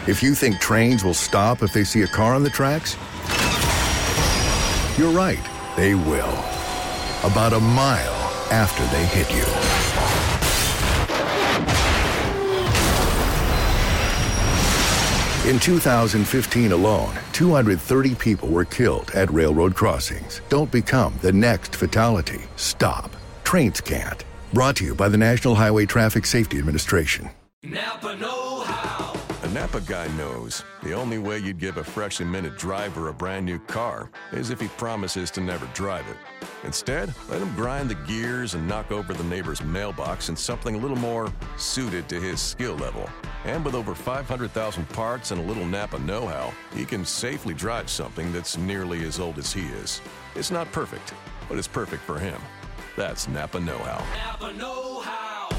If you think trains will stop if they see a car on the tracks, you're right, they will. About a mile after they hit you. In 2015 alone, 230 people were killed at railroad crossings. Don't become the next fatality. Stop. Trains can't. Brought to you by the National Highway Traffic Safety Administration. Napa know-how. A Napa guy knows the only way you'd give a freshly minted driver a brand new car is if he promises to never drive it. Instead, let him grind the gears and knock over the neighbor's mailbox in something a little more suited to his skill level. And with over 500,000 parts and a little Napa know-how, he can safely drive something that's nearly as old as he is. It's not perfect, but it's perfect for him. That's Napa know-how. Napa know-how.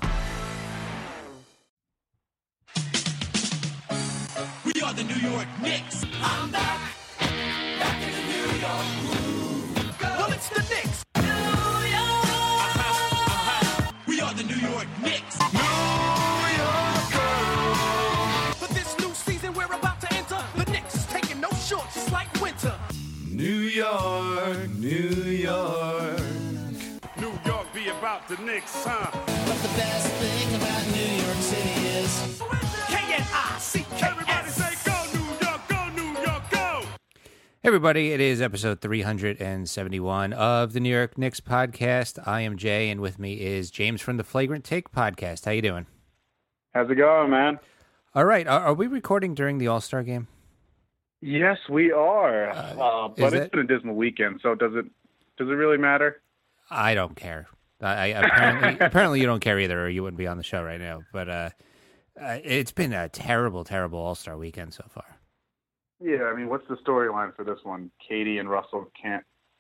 We are the New York Knicks. I'm back in the New York groove. Well, it's the Knicks. New York. We are the New York Knicks. New York. For this new season we're about to enter, the Knicks is taking no shorts, just like winter. New York, New York. New York be about the Knicks, huh? But the best thing about New York City is K-N-I-C-K-S. Everybody say go, New York, go, New York, go! Hey everybody, it is episode 371 of the New York Knicks podcast. I am Jay, and with me is James from the Flagrant Take podcast. How you doing? How's it going, man? All right, are we recording during the All-Star game? Yes, we are. But it's been a dismal weekend, so does it really matter? I don't care. Apparently you don't care either, or you wouldn't be on the show right now. But it's been a terrible, terrible All-Star weekend so far. Yeah, I mean, what's the storyline for this one? Katie and Russell can't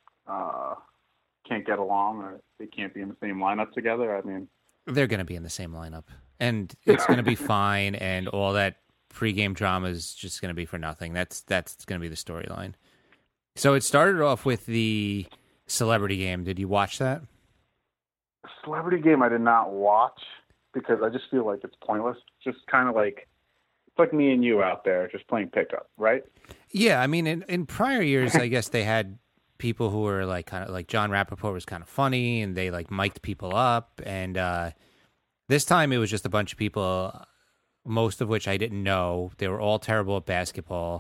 get along, or they can't be in the same lineup together. I mean, they're going to be in the same lineup, and it's going to be fine. And all that pregame drama is just going to be for nothing. That's going to be the storyline. So it started off with the Celebrity Game. Did you watch that? Celebrity Game I did not watch because I just feel like it's pointless. Just kind of like, it's like me and you out there just playing pickup, right? Yeah, I mean, in prior years, I guess they had people who were like kind of like John Rappaport was kind of funny, and they like mic'd people up. And this time it was just a bunch of people, most of which I didn't know. They were all terrible at basketball.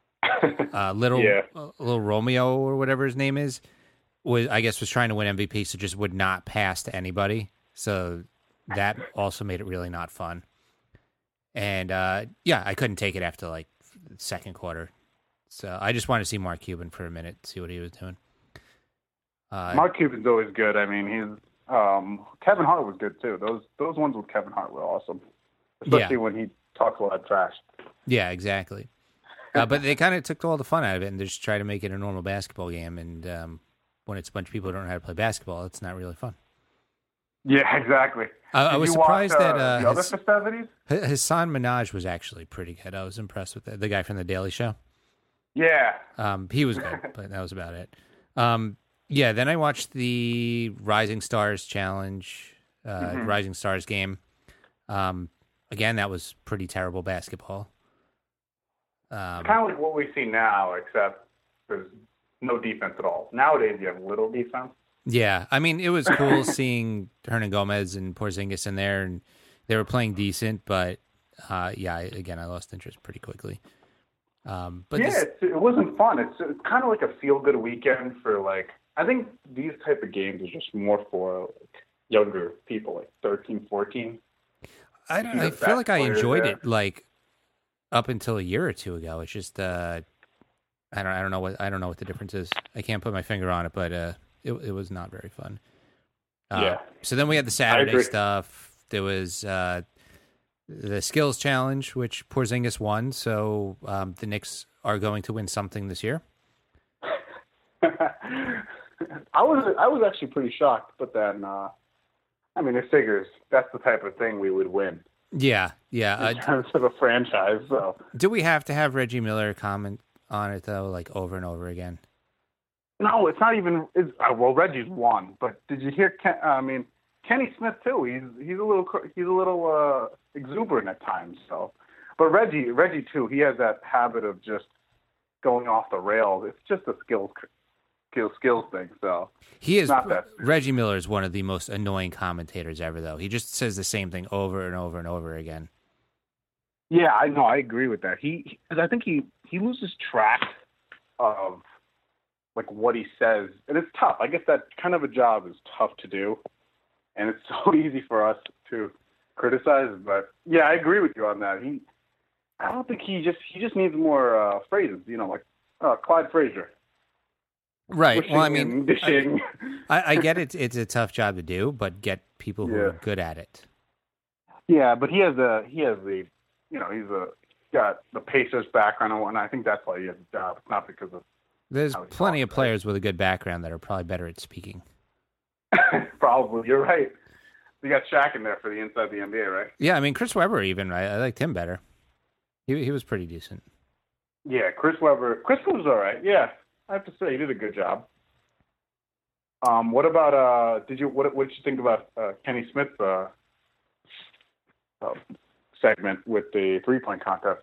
Little Romeo or whatever his name is, was trying to win MVP, so just would not pass to anybody. So that also made it really not fun. And I couldn't take it after like the second quarter. So I just wanted to see Mark Cuban for a minute, see what he was doing. Mark Cuban's always good. I mean, he's Kevin Hart was good too. Those ones with Kevin Hart were awesome, especially when he talks a lot of trash. Yeah, exactly. But they kind of took all the fun out of it and just tried to make it a normal basketball game. And when it's a bunch of people who don't know how to play basketball, it's not really fun. Yeah, exactly. I was surprised that the other festivities? Hassan Minhaj was actually pretty good. I was impressed with that. The guy from The Daily Show. Yeah. He was good, but that was about it. Then I watched the Rising Stars Challenge, Rising Stars game. Again, that was pretty terrible basketball. Kind of like what we see now, except there's no defense at all. Nowadays, you have little defense. Yeah, I mean, it was cool seeing Hernan Gomez and Porzingis in there, and they were playing decent, but I lost interest pretty quickly. It wasn't fun. It's kind of like a feel-good weekend for, like, I think these type of games are just more for like, younger people, like 13, 14. I feel like I enjoyed it, like, up until a year or two ago. It's just I don't know what the difference is. I can't put my finger on it, but it was not very fun. So then we had the Saturday stuff. There was the skills challenge, which Porzingis won. So the Knicks are going to win something this year. I was actually pretty shocked, but then I mean, it figures that's the type of thing we would win. Yeah. In terms of a franchise, so. Do we have to have Reggie Miller comment on it, though, like over and over again? No, it's not even. Well, Reggie's won, but did you hear? Kenny Smith too. He's a little exuberant at times. So But Reggie too, he has that habit of just going off the rails. It's just a skills thing. So he is. Not that Reggie Miller is one of the most annoying commentators ever, though. He just says the same thing over and over and over again. Yeah, I know. I agree with that. I think he loses track of like what he says, and it's tough. I guess that kind of a job is tough to do, and it's so easy for us to criticize. But yeah, I agree with you on that. I don't think he just needs more phrases. Like Clyde Frazier. Right. Wishing well, I mean, dishing. I get it. It's a tough job to do, but get people who are good at it. Yeah, but he has the he's got the Pacers background and whatnot. I think that's why he has a job. It's not because of. There's plenty of players with a good background that are probably better at speaking. Probably, you're right. You got Shaq in there for the inside the NBA, right? Yeah, I mean Chris Webber even. I liked him better. He was pretty decent. Yeah, Chris Webber. Chris was all right. Yeah, I have to say he did a good job. What about what did you think about Kenny Smith's segment with the 3-point contest?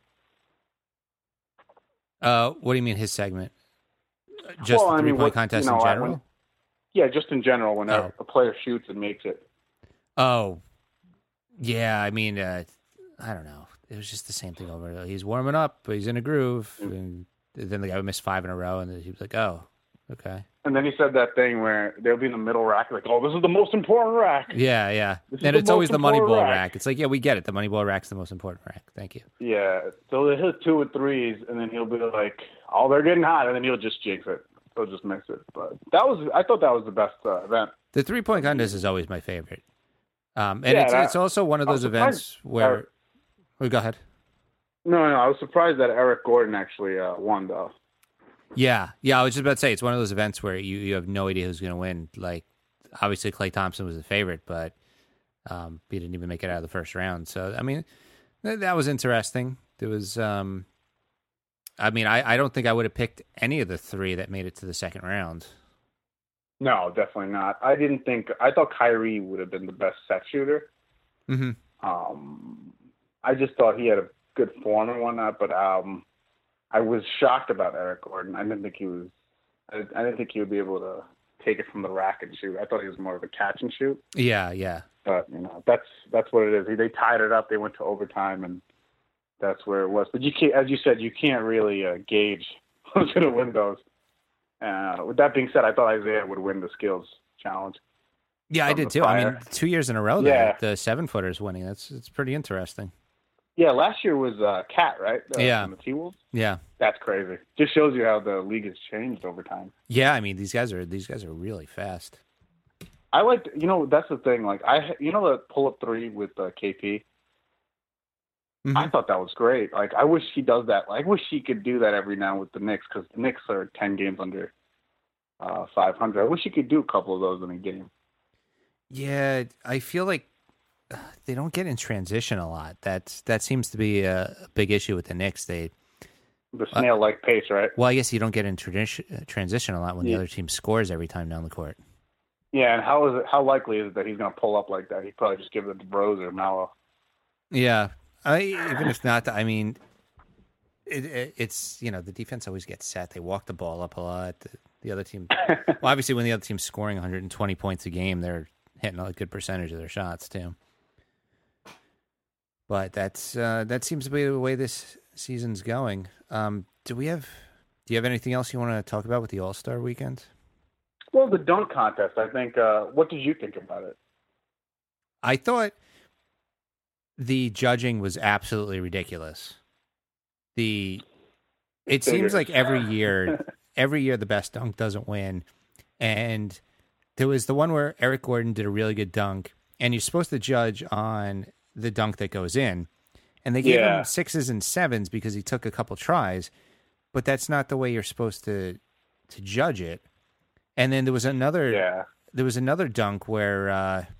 What do you mean his segment? Just the 3-point contest in general? Just in general when a player shoots and makes it. Oh, yeah. I mean, I don't know. It was just the same thing over. He's warming up, but he's in a groove. And then the guy would miss 5 in a row, and he was like, oh, okay. And then he said that thing where they'll be in the middle rack, like, oh, this is the most important rack. Yeah, yeah. And it's always the money ball rack. It's like, yeah, we get it. The money ball rack's the most important rack. Thank you. Yeah. So they hit 2 and 3s, and then he'll be like, oh, they're getting hot, and then he'll just jinx it. He'll just mix it. But I thought that was the best event. The 3-point contest is always my favorite. And it's also one of those events where... Oh, go ahead. No, I was surprised that Eric Gordon actually won, though. Yeah. I was just about to say, it's one of those events where you have no idea who's going to win. Like, obviously, Klay Thompson was the favorite, but he didn't even make it out of the first round. So, I mean, that was interesting. There was, I don't think I would have picked any of the 3 that made it to the second round. No, definitely not. I thought Kyrie would have been the best set shooter. Mm-hmm. I just thought he had a good form and whatnot, but I was shocked about Eric Gordon. I didn't think he would be able to take it from the rack and shoot. I thought he was more of a catch and shoot. Yeah. But that's what it is. They tied it up. They went to overtime, and that's where it was. But you can't, as you said, you can't really gauge who's going to win those. With that being said, I thought Isaiah would win the skills challenge. Yeah, I did too. I mean, 2 years in a row, the 7-footers winning. It's pretty interesting. Yeah, last year was Cat, right? Yeah. The T-Wolves? Yeah. That's crazy. Just shows you how the league has changed over time. Yeah, I mean, these guys are really fast. I liked, that's the thing. Like, the pull-up 3 with KP? Mm-hmm. I thought that was great. Like, I wish he does that. I wish he could do that every now with the Knicks, because the Knicks are 10 games under 500. I wish he could do a couple of those in a game. Yeah, I feel like they don't get in transition a lot. That seems to be a big issue with the Knicks. The snail-like pace, right? Well, I guess you don't get in transition a lot when the other team scores every time down the court. Yeah, and how likely is it that he's going to pull up like that? He'd probably just give it to Rose or Mallow. Yeah, even if not, I mean, it's the defense always gets set. They walk the ball up a lot. The other team, well, obviously, when the other team's scoring 120 points a game, they're hitting a good percentage of their shots too. But that seems to be the way this season's going. Do you have anything else you want to talk about with the All-Star weekend? Well, the dunk contest, I think. What did you think about it? I thought the judging was absolutely ridiculous. It seems like every year the best dunk doesn't win. And there was the one where Eric Gordon did a really good dunk, and you're supposed to judge on the dunk that goes in. And they gave him 6s and 7s because he took a couple tries, but that's not the way you're supposed to judge it. And then there was another dunk where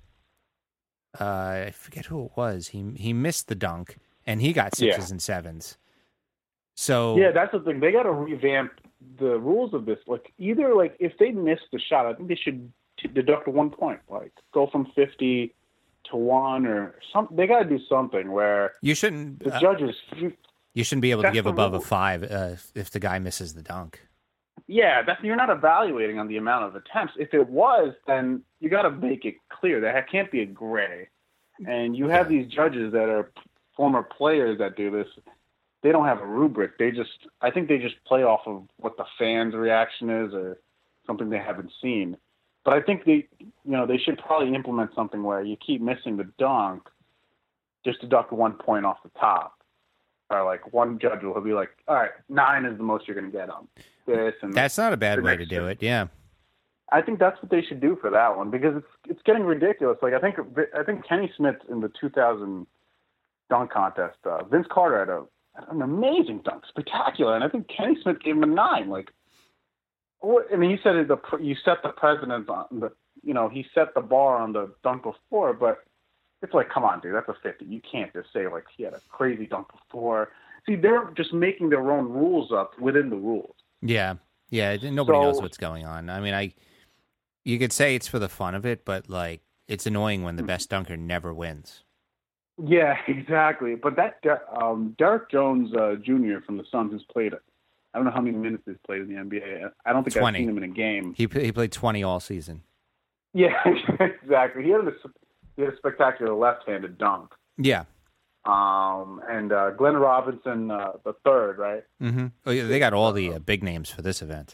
I forget who it was. He missed the dunk and he got 6s and 7s. So yeah, that's the thing. They got to revamp the rules of this. Like either if they miss the shot, I think they should deduct 1 point. Like go from 50 to 1 or something. They got to do something where You shouldn't. the judges. You shouldn't be able to That's give the above a rule. 5 if the guy misses the dunk. Yeah, you're not evaluating on the amount of attempts. If it was, then you got to make it clear that it can't be a gray. And you have these judges that are former players that do this. They don't have a rubric. I think they just play off of what the fans' reaction is or something they haven't seen. But I think they should probably implement something where you keep missing the dunk, just deduct 1 point off the top. Or like one judge will be like, all right, 9 is the most you're going to get on this. And That's not a bad the way to next do one. it. Yeah. I think that's what they should do for that one because it's getting ridiculous. Like I think Kenny Smith in the 2000 dunk contest, Vince Carter had an amazing dunk, spectacular, and I think Kenny Smith gave him a 9. Like, I mean, he said you set the precedent on the, he set the bar on the dunk before, but it's like, come on, dude, that's a 50. You can't just say like he had a crazy dunk before. See, they're just making their own rules up within the rules. Yeah. Yeah. Nobody So- knows what's going on. I mean, you could say it's for the fun of it, but like it's annoying when the best dunker never wins. Yeah, exactly. But that Derek Jones Jr. from the Suns has played, I don't know how many minutes he's played in the NBA. I don't think 20. I've seen him in a game. He played 20 all season. Yeah, exactly. He had a spectacular left-handed dunk. Yeah. And Glenn Robinson the third, right? Mm-hmm. Oh, yeah, they got all the big names for this event.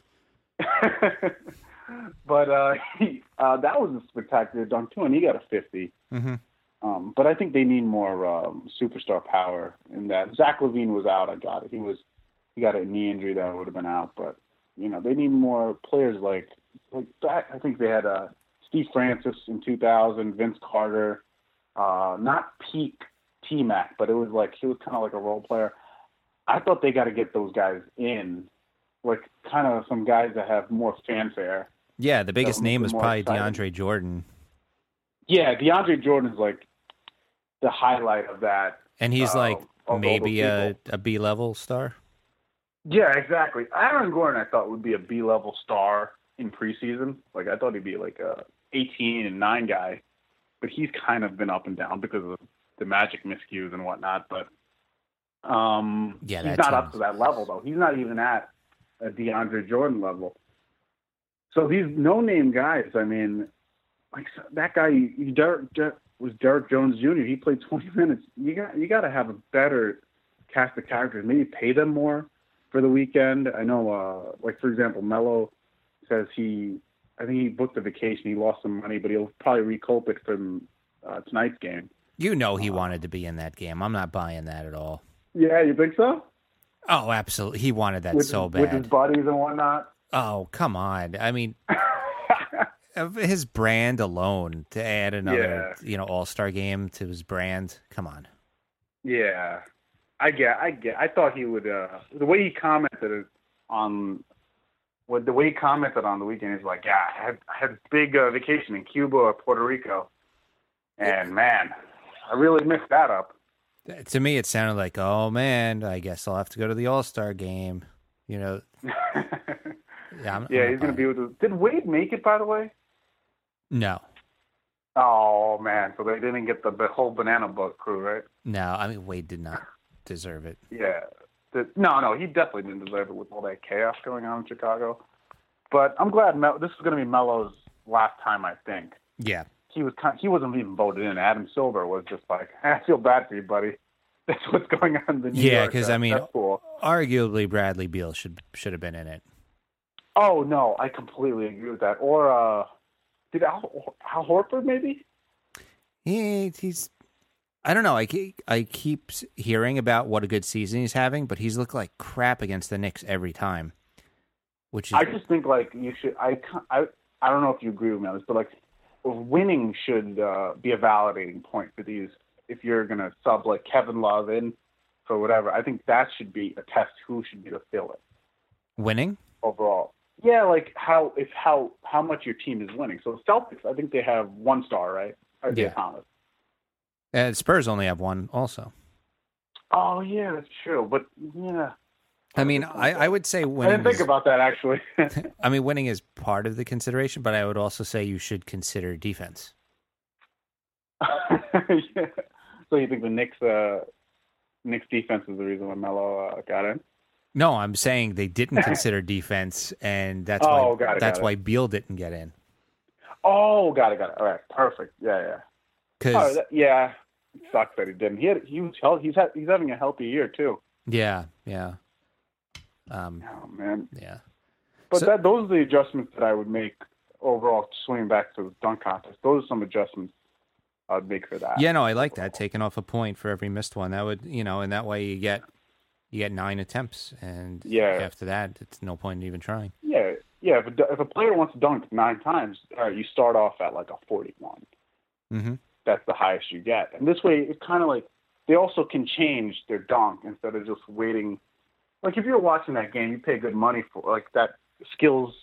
But that was a spectacular dunk too, and he got a 50. Mm-hmm. But I think they need more superstar power in that. Zach LaVine was out. I got it. He got a knee injury that would have been out. But they need more players like that. I think they had Steve Francis in 2000, Vince Carter, not peak T-Mac, but it was like he was kind of like a role player. I thought they got to get those guys in, like kind of some guys that have more fanfare. Yeah, the biggest That name makes was it more probably exciting. DeAndre Jordan. Yeah, DeAndre Jordan's like the highlight of that. And he's like of all maybe those a B-level star. Yeah, exactly. Aaron Gordon, I thought would be a B-level star in preseason. Like I thought he'd be like a 18 and 9 guy, but he's kind of been up and down because of the Magic miscues and whatnot. But Yeah, he's that not up team's- to that level though. He's not even at a DeAndre Jordan level. So these no-name guys, I mean, like that guy, was Derek Jones Jr. He played 20 minutes. You got to have a better cast of characters. Maybe pay them more for the weekend. I know, like for example, Melo says I think he booked a vacation. He lost some money, but he'll probably recoup it from tonight's game. You know he wanted to be in that game. I'm not buying that at all. Yeah, you think so? Oh, absolutely. He wanted that With so with his bad. buddies and whatnot. Oh, come on. I mean, of his brand alone to add another, all-star game to his brand. Come on. Yeah, I get. I thought he would. The way he commented on the weekend is like, yeah, I had a big vacation in Cuba or Puerto Rico, and man, I really missed that up. To me, it sounded like, oh, man, I guess I'll have to go to the all-star game. Yeah, I'm Yeah, not he's gonna buying be it. with. Did Wade make it, by the way? No. Oh man, so they didn't get the whole Banana Boat crew, right? No, I mean, Wade did not deserve it. Yeah. No, he definitely didn't deserve it with all that chaos going on in Chicago. But I'm glad this is going to be Melo's last time, I think. Yeah. He wasn't even voted in. Adam Silver was just like, I feel bad for you, buddy. That's what's going on in the New Yeah, York. because, I mean, that's cool. arguably Bradley Beal should have been in it. Oh, no, I completely agree with that. Or did Al Horford maybe? He's I don't know. I keep hearing about what a good season he's having, but he's looked like crap against the Knicks every time. Which is I just think like you should. I don't know if you agree with me on this, but like winning should be a validating point for these. If you're gonna sub like Kevin Love in for whatever, I think that should be a test. Who should be the fill-in winning. overall? Yeah, like how much your team is winning. So the Celtics, I think they have 1 star, right? Isaiah Yeah. Thomas. Spurs only have 1 also. Oh yeah, that's true. But yeah, I mean, I would say I winning. didn't think about that actually. I mean, winning is part of the consideration, but I would also say you should consider defense. Yeah. So you think the Knicks defense is the reason why Melo got in? No, I'm saying they didn't consider defense, and that's why Beal didn't get in. Oh, got it. All right, perfect. Yeah. Because it sucks that he didn't. He's having a healthy year too. Yeah. Oh man. Yeah. But those are the adjustments that I would make overall. Swinging back to the dunk contest, those are some adjustments I would make for that. Yeah, no, I like that. Taking off a point for every missed one. That would, and that way you get 9 attempps, and after that, it's no point in even trying. Yeah. If a player wants to dunk 9 times, all right, you start off at like a 41. Mm-hmm. That's the highest you get, and this way it's kind of like they also can change their dunk instead of just waiting. Like if you're watching that game, you pay good money for like that skills.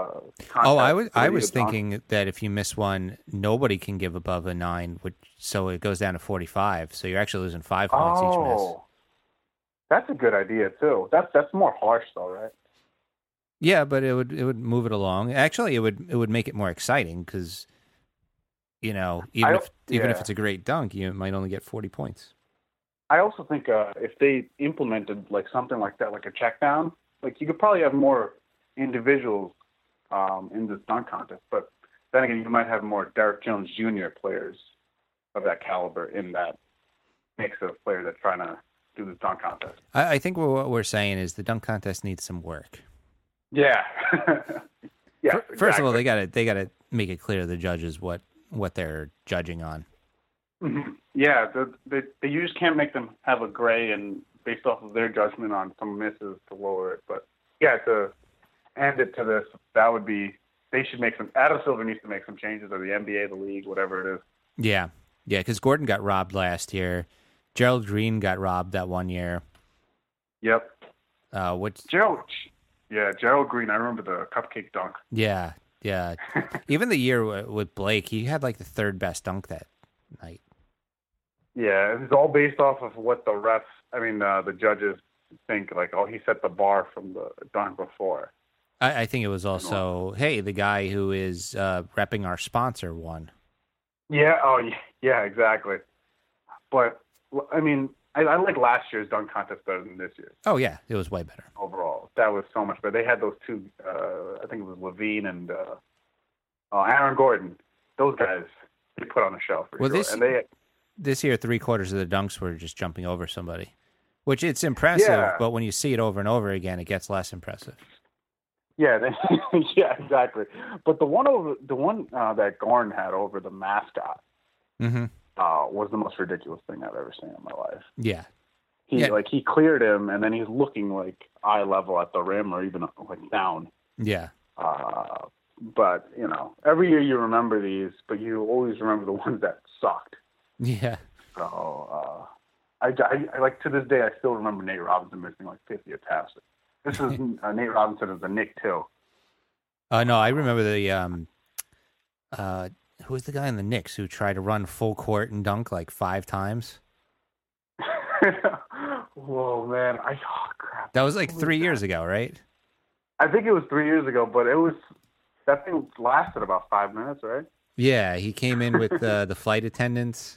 I was thinking that if you miss one, nobody can give above a 9, so it goes down to 45. So you're actually losing 5 points each miss. That's a good idea too. That's more harsh though, right? Yeah, but it would move it along. Actually, it would make it more exciting because, even if it's a great dunk, you might only get 40 points. I also think if they implemented like something like that, like a check down, like you could probably have more individuals in this dunk contest. But then again, you might have more Derrick Jones Jr. players of that caliber in that mix of players that trying to do this dunk contest. I think what we're saying is the dunk contest needs some work. Yeah. Yeah. First of all, they gotta make it clear to the judges what they're judging on. Mm-hmm. Yeah, you just can't make them have a gray and based off of their judgment on some misses to lower it. But yeah, to end it to this, that would be they should make some. Adam Silver needs to make some changes, or the NBA, the league, whatever it is. Yeah, because Gordon got robbed last year. Gerald Green got robbed that one year. Yep. Gerald Green. I remember the cupcake dunk. Yeah. Even the year with Blake, he had like the 3rd best dunk that night. Yeah, it's all based off of what the refs, the judges think. Like, he set the bar from the dunk before. I think it was also, hey, the guy who is repping our sponsor won. Yeah. Oh, yeah. Exactly. But I like last year's dunk contest better than this year's. Oh, yeah. It was way better. Overall. That was so much better. They had those two, I think it was Levine and Aaron Gordon. Those guys, they put on a show for sure. This year, 3/4 of the dunks were just jumping over somebody, which it's impressive, but when you see it over and over again, it gets less impressive. Yeah, yeah, exactly. But the one that Gordon had over the mascot, mm-hmm. Was the most ridiculous thing I've ever seen in my life. Yeah. He cleared him, and then he's looking like eye level at the rim or even like down. Yeah. But every year you remember these, but you always remember the ones that sucked. Yeah. So I like to this day I still remember Nate Robinson missing like 50 attempts. This is Nate Robinson is a Knick too. No, I remember the who was the guy in the Knicks who tried to run full court and dunk like 5 times? Whoa, man! Crap. That was like 3 years ago, right? I think it was 3 years ago, but that thing lasted about 5 minutes, right? Yeah, he came in with the flight attendants.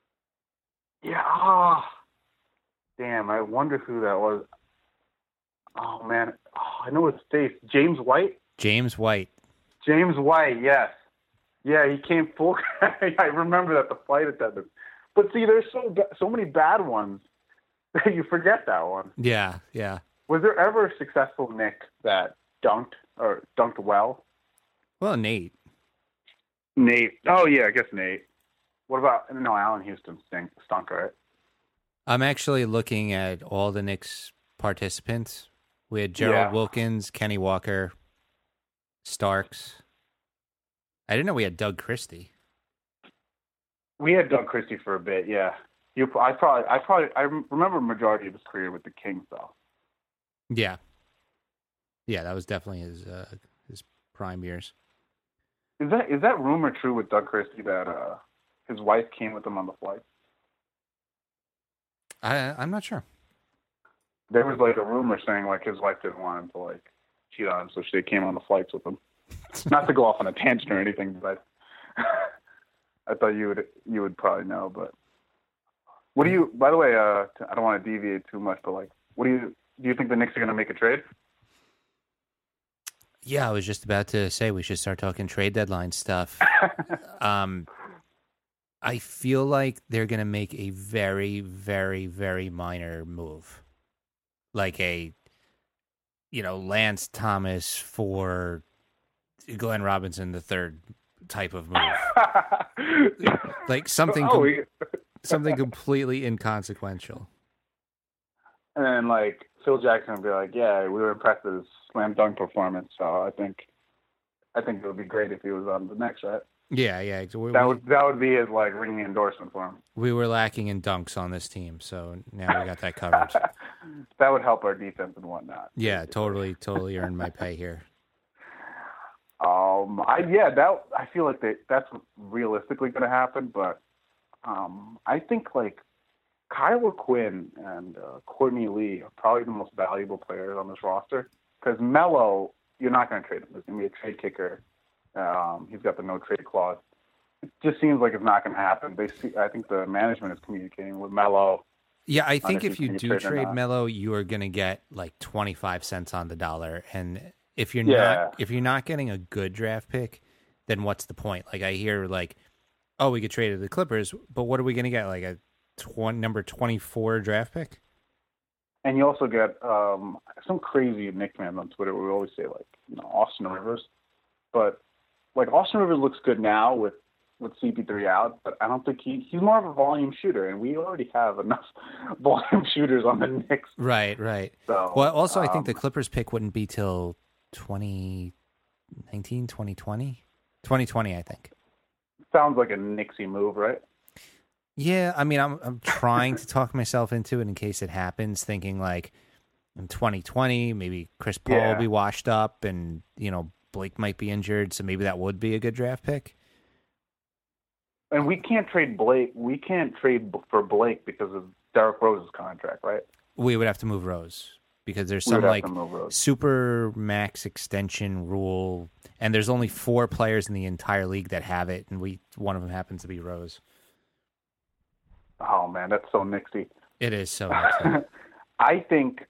Yeah. Damn, I wonder who that was. Oh man, I know his face. James White. James White, yes. Yeah, he came full. I remember that, the flight attendant. But see, there's so many bad ones that you forget that one. Yeah. Was there ever a successful Knick that dunked well? Well, Nate. Oh, yeah, I guess Nate. What about, Allen Houston stunk, right? I'm actually looking at all the Knicks participants. We had Gerald Wilkins, Kenny Walker, Starks. I didn't know we had Doug Christie. We had Doug Christie for a bit, yeah. I remember majority of his career with the Kings, though. Yeah, that was definitely his prime years. Is that rumor true with Doug Christie that his wife came with him on the flight? I'm not sure. There was like a rumor saying like his wife didn't want him to like cheat on him, so she came on the flights with him. Not to go off on a tangent or anything, but I thought you would probably know, but what do you? By the way, I don't want to deviate too much, but like, what do you think the Knicks are going to make a trade? Yeah, I was just about to say we should start talking trade deadline stuff. I feel like they're going to make a very, very, very minor move, like a, Lance Thomas for Glenn Robinson III type of move, like something completely inconsequential. And then like Phil Jackson would be like, "Yeah, we were impressed with his slam dunk performance, so I think it would be great if he was on the Knicks, right?" Yeah. That would be his like ringing endorsement for him. We were lacking in dunks on this team, so now we got that covered. That would help our defense and whatnot. Yeah, totally earned my pay here. I feel like that's realistically going to happen, but I think like Kyler Quinn and Courtney Lee are probably the most valuable players on this roster because Melo, you're not going to trade him. He's going to be a trade kicker. He's got the no trade clause. It just seems like it's not going to happen. I think the management is communicating with Melo. Yeah, I think if you do trade Melo, you are going to get like 25 cents on the dollar, and if you're not getting a good draft pick, then what's the point? Like I hear like, oh, we could trade to the Clippers, but what are we going to get? Like a number 24 draft pick? And you also get some crazy nickname on Twitter. We always say like Austin Rivers, but like Austin Rivers looks good now with CP3 out, but I don't think he's more of a volume shooter, and we already have enough volume shooters on the Knicks. Right. So, well, also I think the Clippers pick wouldn't be till 2019, 2020? 2020, I think. Sounds like a Knicksy move, right? Yeah, I mean, I'm trying to talk myself into it in case it happens, thinking like in 2020, maybe Chris Paul will be washed up and, Blake might be injured, so maybe that would be a good draft pick. And we can't trade Blake. We can't trade for Blake because of Derrick Rose's contract, right? We would have to move Rose because there's some like super max extension rule, and there's only 4 players in the entire league that have it, and one of them happens to be Rose. Oh man, that's so Knicksy. It is so Knicksy. I think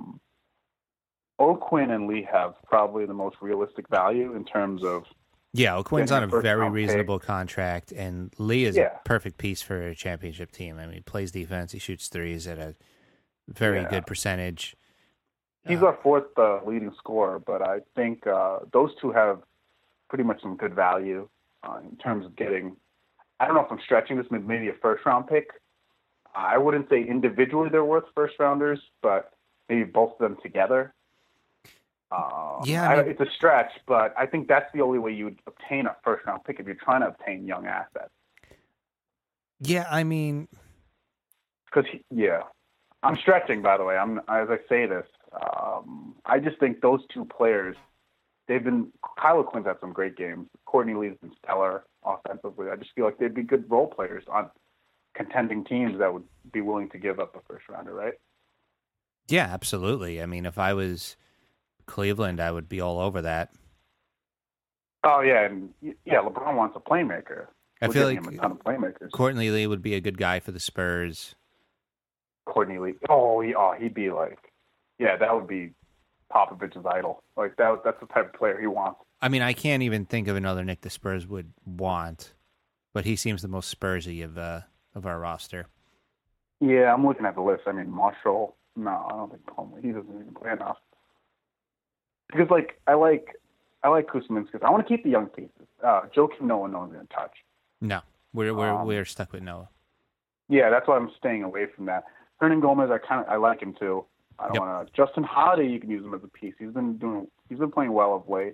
O'Quinn and Lee have probably the most realistic value in terms of. Yeah, O'Quinn's on a very reasonable contract, and Lee is a perfect piece for a championship team. I mean, he plays defense, he shoots threes at a very good percentage. He's our 4th leading scorer, but I think those two have pretty much some good value in terms of getting. I don't know if I'm stretching this, maybe a first-round pick. I wouldn't say individually they're worth first-rounders, but maybe both of them together. It's a stretch, but I think that's the only way you would obtain a first-round pick if you're trying to obtain young assets. Yeah, I mean... Because, I'm stretching, by the way. As I say this, I just think those two players, Kyler Quinn's had some great games. Courtney Lee's been stellar offensively. I just feel like they'd be good role players on contending teams that would be willing to give up a first-rounder, right? Yeah, absolutely. I mean, if I was Cleveland, I would be all over that. Oh, yeah. And, LeBron wants a playmaker. I feel like him a ton of playmakers. Courtney Lee would be a good guy for the Spurs. Courtney Lee. He'd be like, that would be Popovich's idol. Like, that's the type of player he wants. I mean, I can't even think of another Nick the Spurs would want, but he seems the most Spursy of our roster. Yeah, I'm looking at the list. I mean, Marshall. No, I don't think Plumlee. He doesn't even play enough. Because I like Kuzminskis. I want to keep the young pieces. Joakim Noah, no one's going to touch. No, we're stuck with Noah. Yeah, that's why I'm staying away from that. Hernan Gomez, I like him too. I don't want to. Justin Holiday, you can use him as a piece. He's been playing well of late.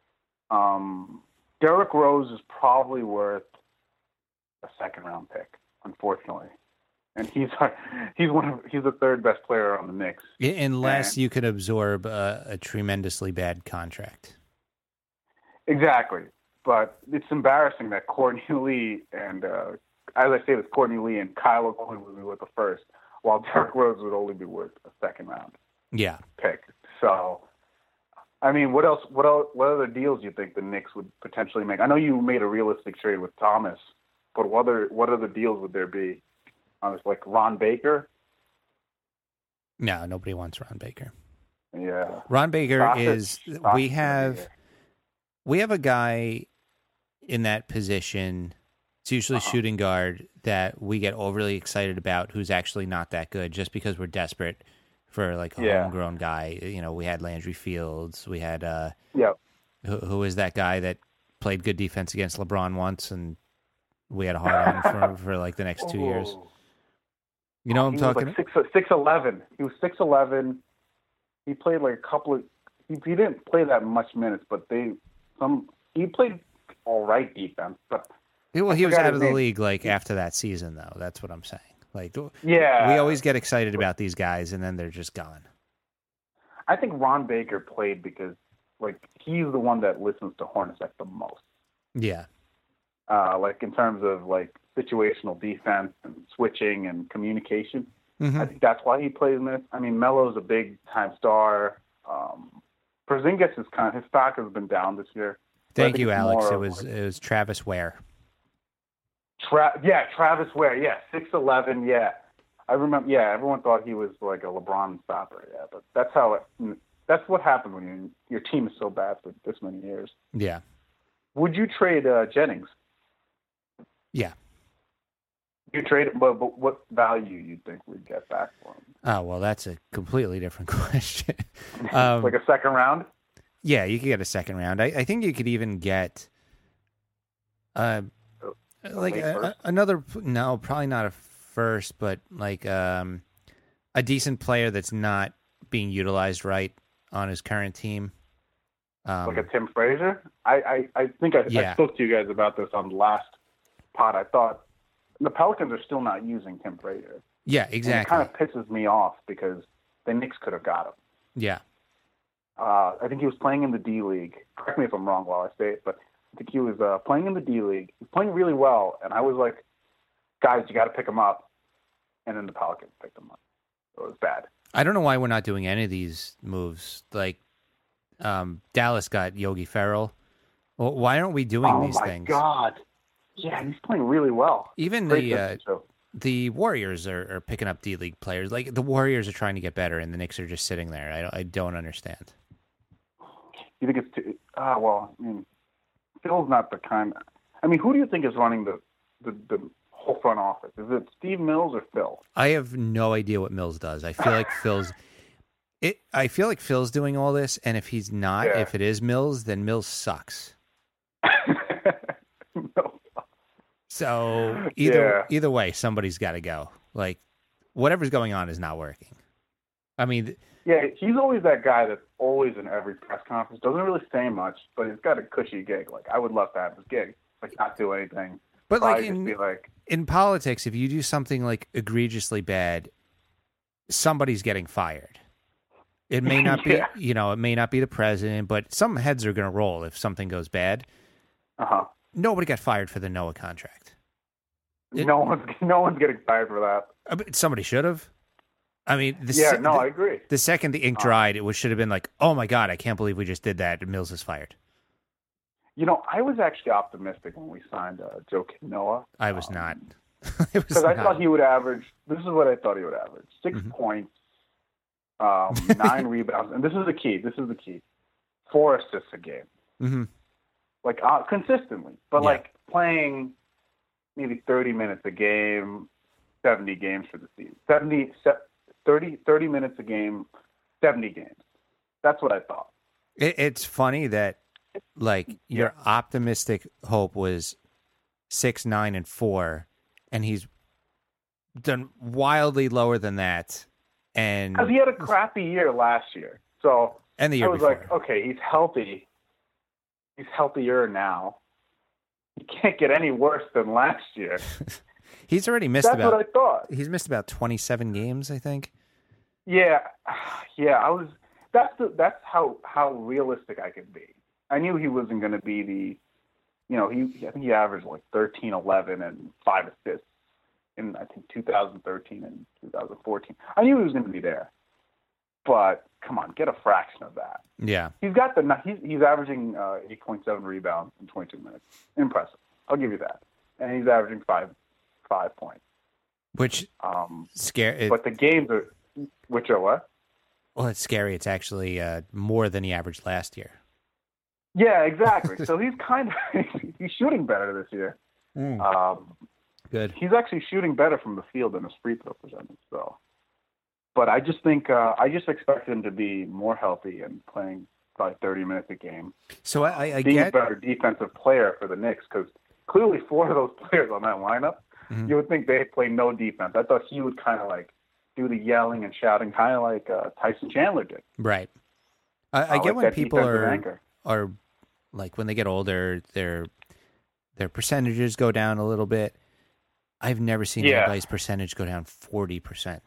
Derrick Rose is probably worth a second-round pick, unfortunately, and he's the 3rd best player on the Knicks. Unless you could absorb a tremendously bad contract. Exactly, but it's embarrassing that Courtney Lee and, as I say this, Courtney Lee and Kyler Quinn would be worth the first, while Derrick Rose would only be worth a second-round pick. So, I mean, what other deals do you think the Knicks would potentially make? I know you made a realistic trade with Thomas But what other deals would there be? Like Ron Baker. No, nobody wants Ron Baker. Yeah, Ron Baker Sausage we have a guy in that position. It's usually shooting guard that we get overly excited about, who's actually not that good, just because we're desperate for like a homegrown guy. You know, we had Landry Fields. We had who is that guy that played good defense against LeBron once, and we had a hard on for like the next 2 years. You know what I'm talking about? 6'11". He was 6'11". He played like a couple of. He didn't play that much minutes, but he played all right defense. But he was out of the league like after that season, though. That's what I'm saying. Like, we always get excited about these guys, and then they're just gone. I think Ron Baker played because like he's the one that listens to Hornacek the most. Yeah. Like in terms of like situational defense and switching and communication. Mm-hmm. I think that's why he plays in this. I mean, Melo's a big time star. Porzingis is his stock has been down this year. Thank you, Alex. It was Travis Ware. Travis Ware. Yeah, 6'11". Yeah, I remember. Yeah, everyone thought he was like a LeBron stopper. Yeah, but that's what happened when your team is so bad for this many years. Yeah. Would you trade Jennings? Yeah. You trade it, but what value you think we'd get back for him? Oh, well, that's a completely different question. Like a second round? Yeah, you could get a second round. I think you could even get another. No, probably not a first, but like a decent player that's not being utilized right on his current team. Like a Tim Frazier? I think I spoke to you guys about this on the last pod. I thought the Pelicans are still not using Tim Frazier. Yeah, exactly. And it kind of pisses me off because the Knicks could have got him. Yeah. I think he was playing in the D League. Correct me if I'm wrong while I say it, but I think he was playing in the D League. He was playing really well, and I was like, guys, you got to pick him up. And then the Pelicans picked him up. So it was bad. I don't know why we're not doing any of these moves. Like, Dallas got Yogi Ferrell. Well, why aren't we doing these things? Oh, my God. Yeah, he's playing really well. Even the Warriors are picking up D-League players. Like, the Warriors are trying to get better, and the Knicks are just sitting there. I don't understand. You think it's too... well, I mean, Phil's not the kind... I mean, who do you think is running the whole front office? Is it Steve Mills or Phil? I have no idea what Mills does. I feel like Phil's doing all this, and if he's not, if it is Mills, then Mills sucks. So either way, somebody's got to go. Like, whatever's going on is not working. I mean... Yeah, he's always that guy that's always in every press conference. Doesn't really say much, but he's got a cushy gig. Like, I would love to have his gig. Like, not do anything. But like in politics, if you do something like egregiously bad, somebody's getting fired. It may not be, it may not be the president, but some heads are going to roll if something goes bad. Nobody got fired for the Noah contract. No one's getting fired for that. Somebody should have. I mean, I agree. The second the ink dried, it should have been like, oh my God, I can't believe we just did that. Mills is fired. I was actually optimistic when we signed Joakim Noah. I was not. Because I thought he would average, this is what I thought he would average, 6 points, 9 rebounds, and this is the key, 4 assists a game. Mm-hmm. Like, consistently, but like playing maybe 30 minutes a game, 70 games for the season. 30 minutes a game, 70 games. That's what I thought. It's funny that, like, your optimistic hope was 6, 9, and 4, and he's done wildly lower than that. And because he had a crappy year last year, so and the year I was before. like, okay, he's healthy. He's healthier now. He can't get any worse than last year. He's already missed That's what I thought. He's missed about 27 games, I think. Yeah. I was. That's how realistic I could be. I knew he wasn't going to be I think he averaged like 13, 11, and 5 assists in I think 2013 and 2014. I knew he was going to be there, but come on, get a fraction of that. Yeah, he's averaging 8.7 rebounds in 22 minutes. Impressive. I'll give you that. and he's averaging 5 points. Which scare. But the games are, which are what? Well, it's scary. It's actually more than he averaged last year. Yeah, exactly. So he's he's shooting better this year. Good. He's actually shooting better from the field than his free throw percentage. So, but I just think I just expect him to be more healthy and playing probably 30 minutes a game. So I being get a better defensive player for the Knicks, because clearly 4 of those players on that lineup, you would think they play no defense. I thought he would kind of like do the yelling and shouting, kind of like Tyson Chandler did. Right. I get like when that people defensive anchor. are like when they get older, their percentages go down a little bit. I've never seen anybody's percentage go down 40%.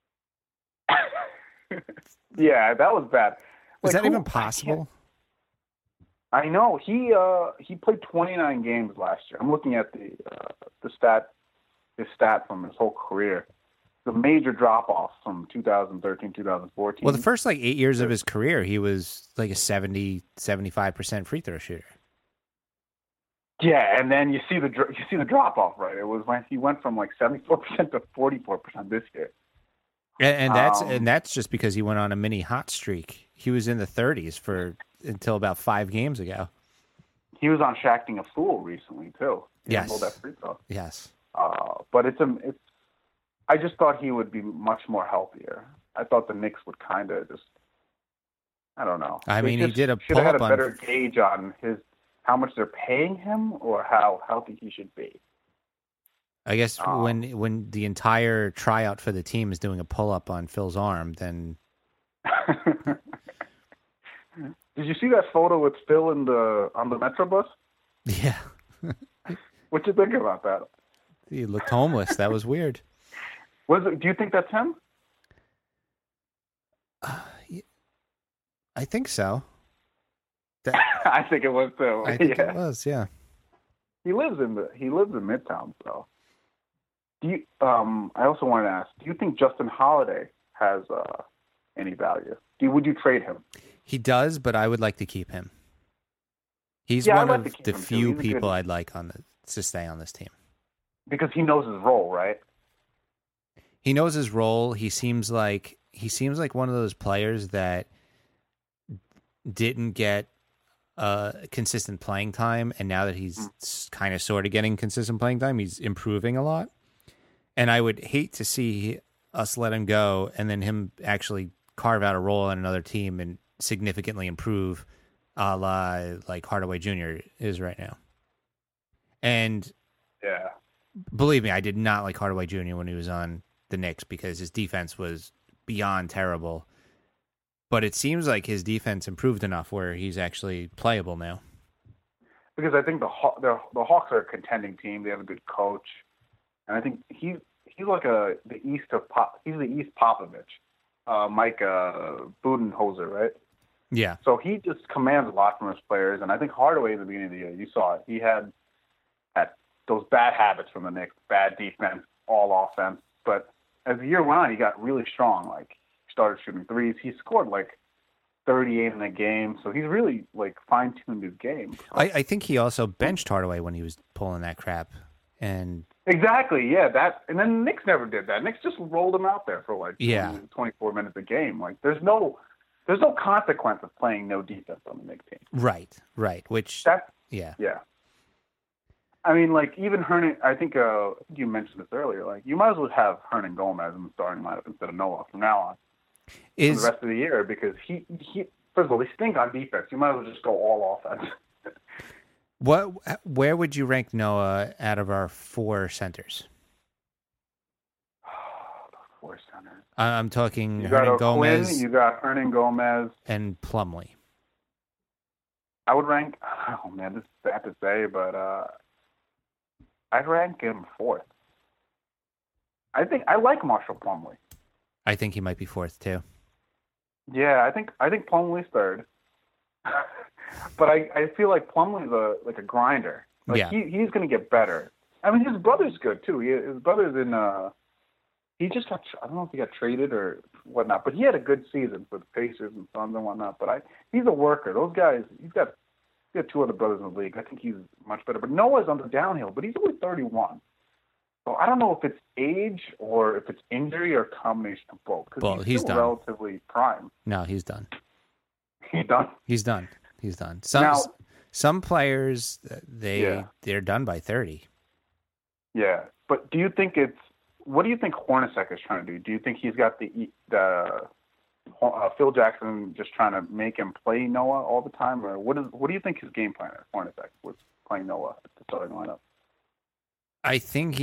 Yeah, that was bad. Is Like, that even possible? I know he played 29 games last year. I'm looking at his stat from his whole career. The major drop off from 2013, 2014. Well, the first 8 years of his career, he was like a 70-75% free throw shooter. Yeah, and then you see the drop off, right? It was when he went from 74% to 44% this year. And that's just because he went on a mini hot streak. He was in the 30s until about 5 games ago. He was on Shacking a Fool recently too. Yes. Pulled that free throw. Yes. But it's I just thought he would be much more healthier. I thought the Knicks would kind of just, I don't know. I mean, he did a should have had a pull-up better gauge on how much they're paying him or how healthy he should be. I guess when the entire tryout for the team is doing a pull-up on Phil's arm, then... Did you see that photo with Phil on the Metro bus? Yeah. What you think about that? He looked homeless. That was weird. Do you think that's him? I think so. I think it was too. I think it was, yeah. He lives in Midtown, so. Do you? I also wanted to ask: do you think Justin Holiday has any value? Would you trade him? He does, but I would like to keep him. He's one of the few people I'd like to stay on this team because he knows his role, right? He knows his role. He seems like one of those players that didn't get consistent playing time, and now that he's kind of sort of getting consistent playing time, he's improving a lot. And I would hate to see us let him go and then him actually carve out a role on another team and significantly improve, a la like Hardaway Jr. is right now. And yeah, believe me, I did not like Hardaway Jr. when he was on the Knicks because his defense was beyond terrible. But it seems like his defense improved enough where he's actually playable now. Because I think the Hawks are a contending team. They have a good coach, and I think he's like the East Popovich, Mike Budenholzer, right? Yeah. So he just commands a lot from his players, and I think Hardaway at the beginning of the year, you saw it. He had those bad habits from the Knicks, bad defense, all offense. But as the year went on, he got really strong. Like he started shooting threes. He scored 38 in a game, so he's really fine-tuned his game. So. I think he also benched Hardaway when he was pulling that crap, and exactly, yeah. And then the Knicks never did that. Knicks just rolled him out there for 24 minutes a game. There's no consequence of playing no defense on the Knicks team. Right. Which yeah. I mean, even Hernan. I think you mentioned this earlier. You might as well have Hernan Gomez in the starting lineup instead of Noah from now on. For the rest of the year, because he first of all, they stink on defense. You might as well just go all offense. Where would you rank Noah out of our 4 centers? Those 4 centers. I'm talking you Hernan got Gomez. Quinn, you got Hernan Gomez and Plumlee. I would rank. Oh man, this is bad to say, but I'd rank him 4th. I think I like Marshall Plumlee. I think he might be 4th too. Yeah, I think Plumlee's 3rd. But I feel like Plumlee's a grinder. He's going to get better. I mean, his brother's good too. His brother's in. He just got. I don't know if he got traded or whatnot, but he had a good season for the Pacers and Suns and whatnot. But he's a worker. Those guys. He's got we have two other brothers in the league. I think he's much better. But Noah's on the downhill, but he's only 31. So I don't know if it's age or if it's injury or a combination of both. Because he's still done. relatively prime. No, he's done. He's done? He's done. He's done. Some players, they're done by 30. Yeah. But do you think what do you think Hornacek is trying to do? Do you think he's got the Phil Jackson just trying to make him play Noah all the time? Or what do you think his game plan is, Hornacek, with playing Noah at the starting lineup? I think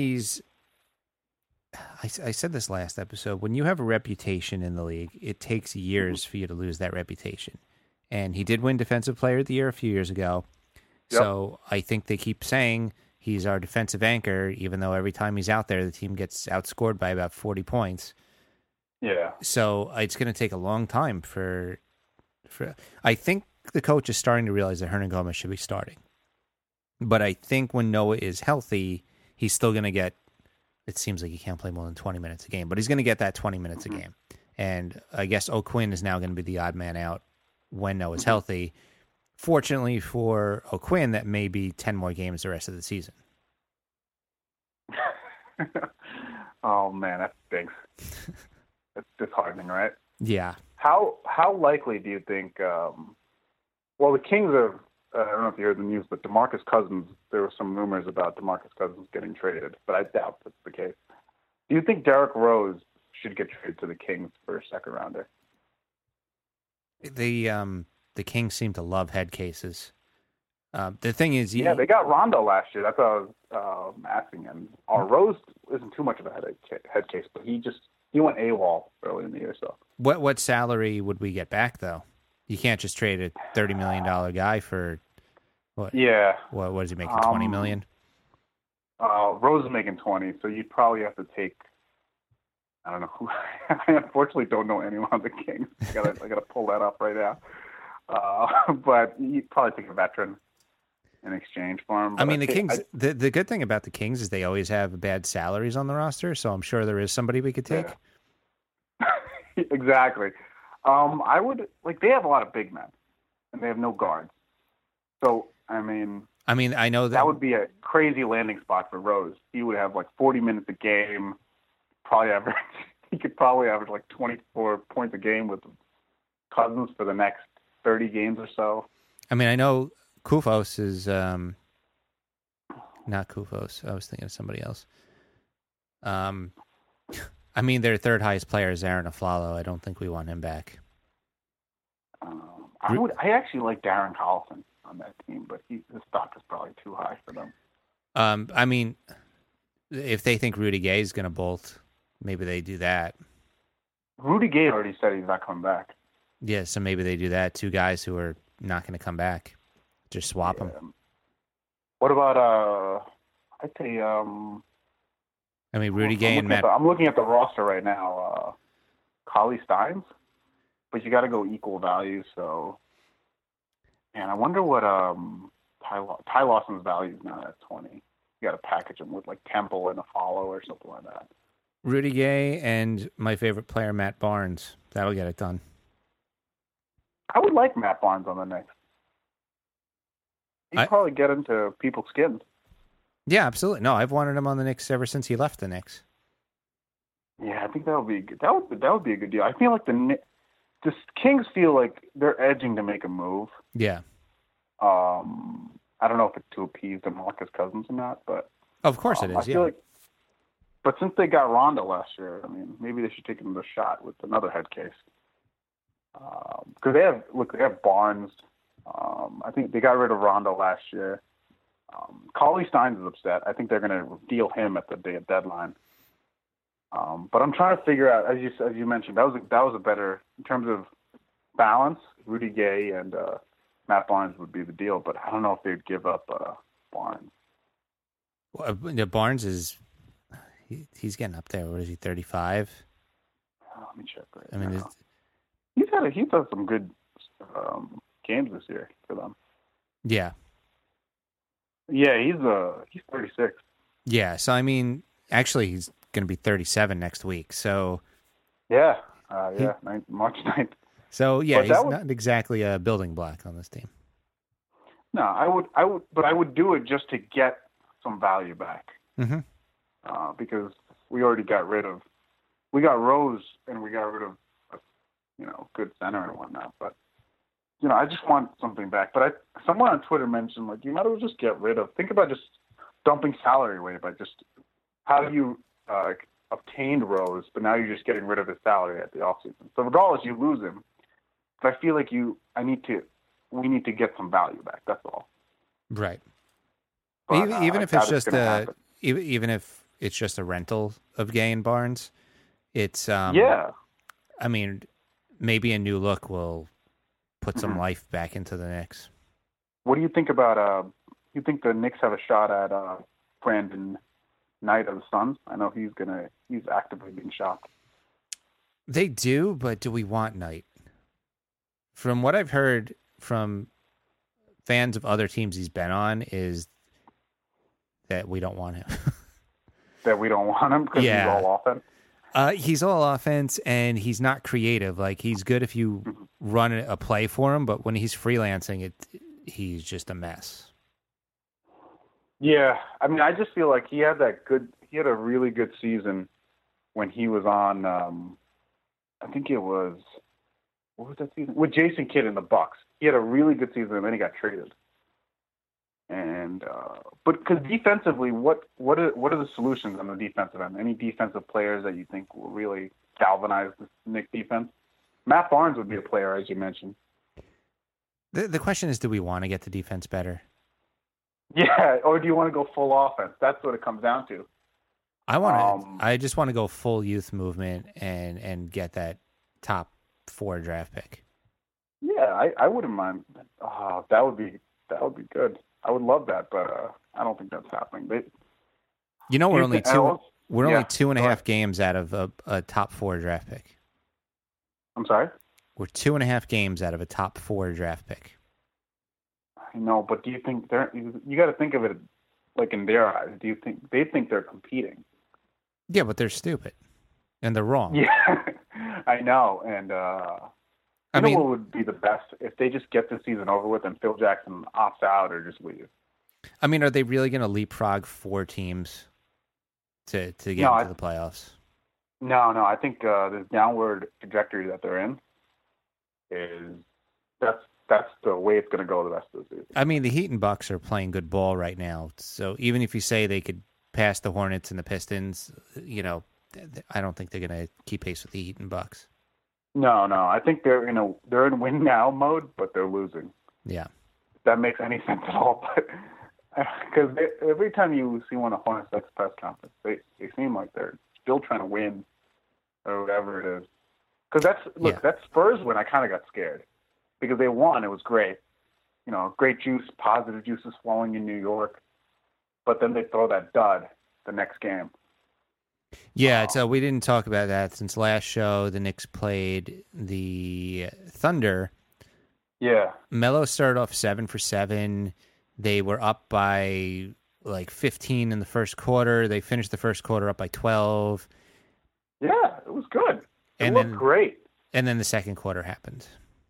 I said this last episode, when you have a reputation in the league, it takes years for you to lose that reputation. And he did win Defensive Player of the Year a few years ago. Yep. So I think they keep saying he's our defensive anchor, even though every time he's out there, the team gets outscored by about 40 points. Yeah. So it's going to take a long time for. I think the coach is starting to realize that Hernan Gomez should be starting. But I think when Noah is healthy, he's still going to get, it seems like he can't play more than 20 minutes a game, but he's going to get that 20 minutes a game. And I guess O'Quinn is now going to be the odd man out when Noah's healthy. Fortunately for O'Quinn, that may be 10 more games the rest of the season. Oh, man, that stinks. That's disheartening, right? Yeah. How likely do you think, well, the Kings are, I don't know if you heard the news, but DeMarcus Cousins, there were some rumors about DeMarcus Cousins getting traded, but I doubt that's the case. Do you think Derrick Rose should get traded to the Kings for a second rounder? The Kings seem to love head cases. The thing is, they got Rondo last year. That's what I was asking him. Rose isn't too much of a head case, but he went AWOL early in the year. So what salary would we get back though? You can't just trade a $30 million guy for what? Yeah. What is he making? $20 million? Rose is making 20, so you'd probably have to take. I don't know who. I unfortunately don't know anyone on the Kings. I gotta pull that up right now. But you'd probably take a veteran in exchange for him. But I mean, the Kings. The good thing about the Kings is they always have bad salaries on the roster, so I'm sure there is somebody we could take. Yeah. Exactly. I would they have a lot of big men, and they have no guards. So I mean, I know that would be a crazy landing spot for Rose. He would have 40 minutes a game. He could probably average 24 points a game with Cousins for the next 30 games or so. I mean, I know Kufos is not Kufos. I was thinking of somebody else. I mean, their third highest player is Aaron Aflalo. I don't think we want him back. I actually like Darren Collison on that team, but his stock is probably too high for them. I mean, if they think Rudy Gay is going to bolt, maybe they do that. Rudy Gay already said he's not coming back. Yeah, so maybe they do that. Two guys who are not going to come back. Just swap them. What about, I'd say... Rudy Gay and Matt... I'm looking at the roster right now. Cauley Steins, but you got to go equal value, so... And I wonder what Ty Lawson's value is now at 20. You got to package him with Temple and a follow or something like that. Rudy Gay and my favorite player, Matt Barnes. That'll get it done. I would like Matt Barnes on the Knicks. He'd probably get into people's skins. Yeah, absolutely. No, I've wanted him on the Knicks ever since he left the Knicks. Yeah, I think that would be good. That would be a good deal. I feel like the Kings feel like they're edging to make a move. Yeah. I don't know if it's to appease DeMarcus Cousins or not, but of course it is. I feel but since they got Rondo last year, maybe they should take another shot with another head case. Because they have Barnes. I think they got rid of Rondo last year. Cauley Steins is upset. I think they're going to deal him at the deadline. But I'm trying to figure out, as you mentioned, that was a better in terms of balance. Rudy Gay and Matt Barnes would be the deal, but I don't know if they'd give up Barnes. Well, Barnes is he's getting up there. What is he? 35. Let me check. He's had some good games this year for them. Yeah. Yeah, he's 36. Yeah, so actually he's going to be 37 next week. So yeah, March 9th. So yeah, he's not exactly a building block on this team. No, but I would do it just to get some value back. Mm-hmm. Because we already got Rose and we got rid of, good center and whatnot. But, I just want something back. But someone on Twitter mentioned, like, you might as well just think about just dumping salary away by just how you obtained Rose, but now you're just getting rid of his salary at the offseason. So regardless, you lose him. But I feel like we need to get some value back. That's all. Right. But, even if it's just even if it's just a rental of Gay and Barnes, it's yeah. I mean, maybe a new look will put some life back into the Knicks. What do you think about? You think the Knicks have a shot at Brandon Knight of the Suns? I know he's actively being shopped. They do, but do we want Knight? From what I've heard from fans of other teams he's been on, is that we don't want him. That we don't want him because he's all offense? He's all offense, and he's not creative. Like, he's good if you run a play for him, but when he's freelancing, he's just a mess. Yeah, I mean, I just feel like he had a really good season when he was on, I think it was, what was that season? With Jason Kidd in the Bucks. He had a really good season, and then he got traded. And but because defensively, what are the solutions on the defensive end? Any defensive players that you think will really galvanize the Knicks defense? Matt Barnes would be a player, as you mentioned. The question is, do we want to get the defense better? Yeah, or do you want to go full offense? That's what it comes down to. I just want to go full youth movement and get that top 4 draft pick. Yeah, I wouldn't mind. That would be good. I would love that, but I don't think that's happening. We're only 2.5 games out of a top 4 draft pick. I'm sorry? We're 2.5 games out of a top 4 draft pick. I know, but do you think you got to think of it like in their eyes? Do you think they think they're competing? Yeah, but they're stupid and they're wrong. Yeah, I know. And I mean, what would be the best if they just get the season over with and Phil Jackson opts out or just leaves? I mean, are they really going to leapfrog 4 teams to get into the playoffs? No. I think this downward trajectory that they're in that's the way it's going to go the rest of the season. I mean, the Heat and Bucks are playing good ball right now. So even if you say they could pass the Hornets and the Pistons, I don't think they're going to keep pace with the Heat and Bucks. No. I think they're in win now mode, but they're losing. Yeah. If that makes any sense at all. But because every time you see one of Hornets press conference, they seem like they're still trying to win or whatever it is. Because that Spurs win, I kind of got scared. Because they won, it was great. Great juice, positive juices flowing in New York. But then they throw that dud the next game. Yeah, so we didn't talk about that since last show. The Knicks played the Thunder. Yeah. Melo started off 7 for 7. They were up by like 15 in the first quarter. They finished the first quarter up by 12. Yeah, it was good. It looked great. And then the second quarter happened.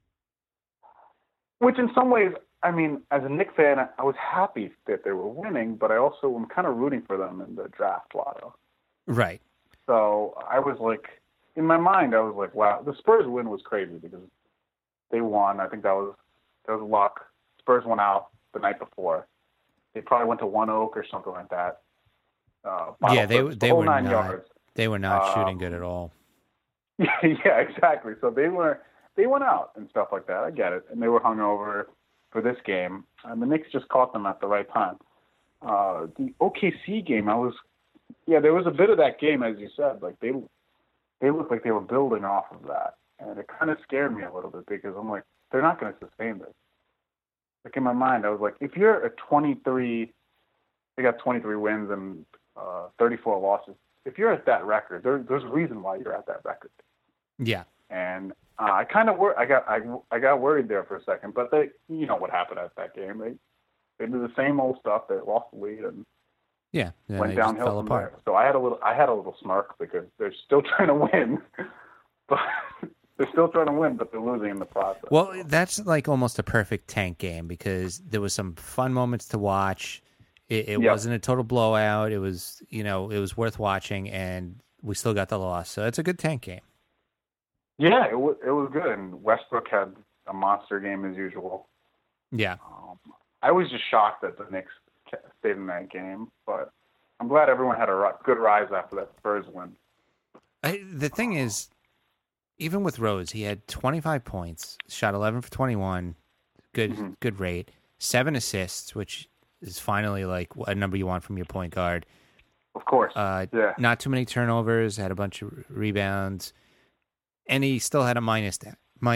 Which in some ways, I mean, as a Knicks fan, I was happy that they were winning, but I also am kind of rooting for them in the draft lotto. Right. So I was like, in my mind, I was like, wow, the Spurs win was crazy because they won. I think that was luck. Spurs went out the night before. They probably went to One Oak or something like that. They were 9 not. yards. They were not shooting good at all. Yeah, exactly. So they went out and stuff like that. I get it. And they were hungover for this game. And the Knicks just caught them at the right time. The OKC game, there was a bit of that game, as you said. Like they looked like they were building off of that. And it kind of scared me a little bit because I'm like, they're not going to sustain this. Like in my mind, I was like, if you're a 23, they got 23 wins and 34 losses. If you're at that record, there's a reason why you're at that record. Yeah. And I kind of I got worried there for a second, but you know what happened at that game. They did the same old stuff. They lost the lead and went downhill from there. So I had a little smirk because they're still trying to win. But They're still trying to win, but they're losing in the process. Well, that's like almost a perfect tank game because there was some fun moments to watch. It wasn't a total blowout. It was, it was worth watching, and we still got the loss. So it's a good tank game. Yeah, it was good. And Westbrook had a monster game as usual. Yeah. I was just shocked that the Knicks stayed in that game, but I'm glad everyone had a good rise after that Spurs win. The thing is, even with Rose, he had 25 points, shot 11 for 21, good rate, 7 assists, which is finally like a number you want from your point guard. Of course, yeah. Not too many turnovers, had a bunch of rebounds, and he still had a minus 10.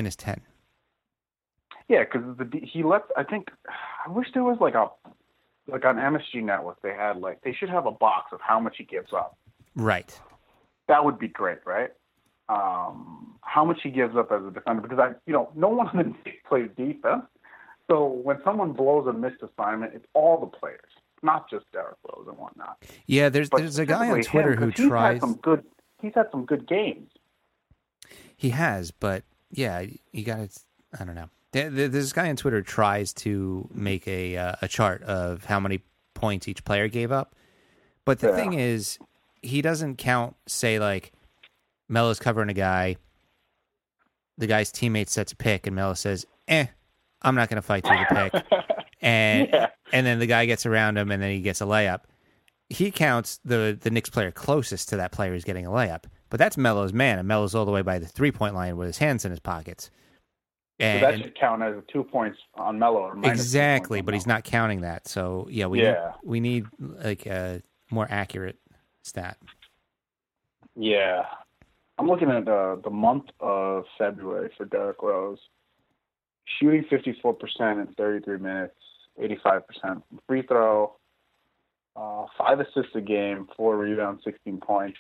Yeah, because I wish there was like on MSG Network they should have a box of how much he gives up. Right. That would be great, right? How much he gives up as a defender, because no one on the Knicks plays defense. So when someone blows a missed assignment, it's all the players, not just Derrick Rose and whatnot. Yeah, there's a guy on Twitter who tries. He's had some good games. He has, but yeah, you got to. I don't know. This guy on Twitter tries to make a chart of how many points each player gave up, but the thing is, he doesn't count. Say like Melo's covering a guy, the guy's teammate sets a pick, and Melo says, I'm not going to fight through the pick. And then the guy gets around him, and then he gets a layup. He counts the Knicks player closest to that player who's getting a layup. But that's Melo's man, and Melo's all the way by the three-point line with his hands in his pockets. And so that should count as 2 points on Melo. Or exactly, but he's not counting that. So, yeah, we need like a more accurate stat. Yeah. I'm looking at the month of February for Derrick Rose. Shooting 54% in 33 minutes, 85% free throw, 5 assists a game, 4 rebounds, 16 points.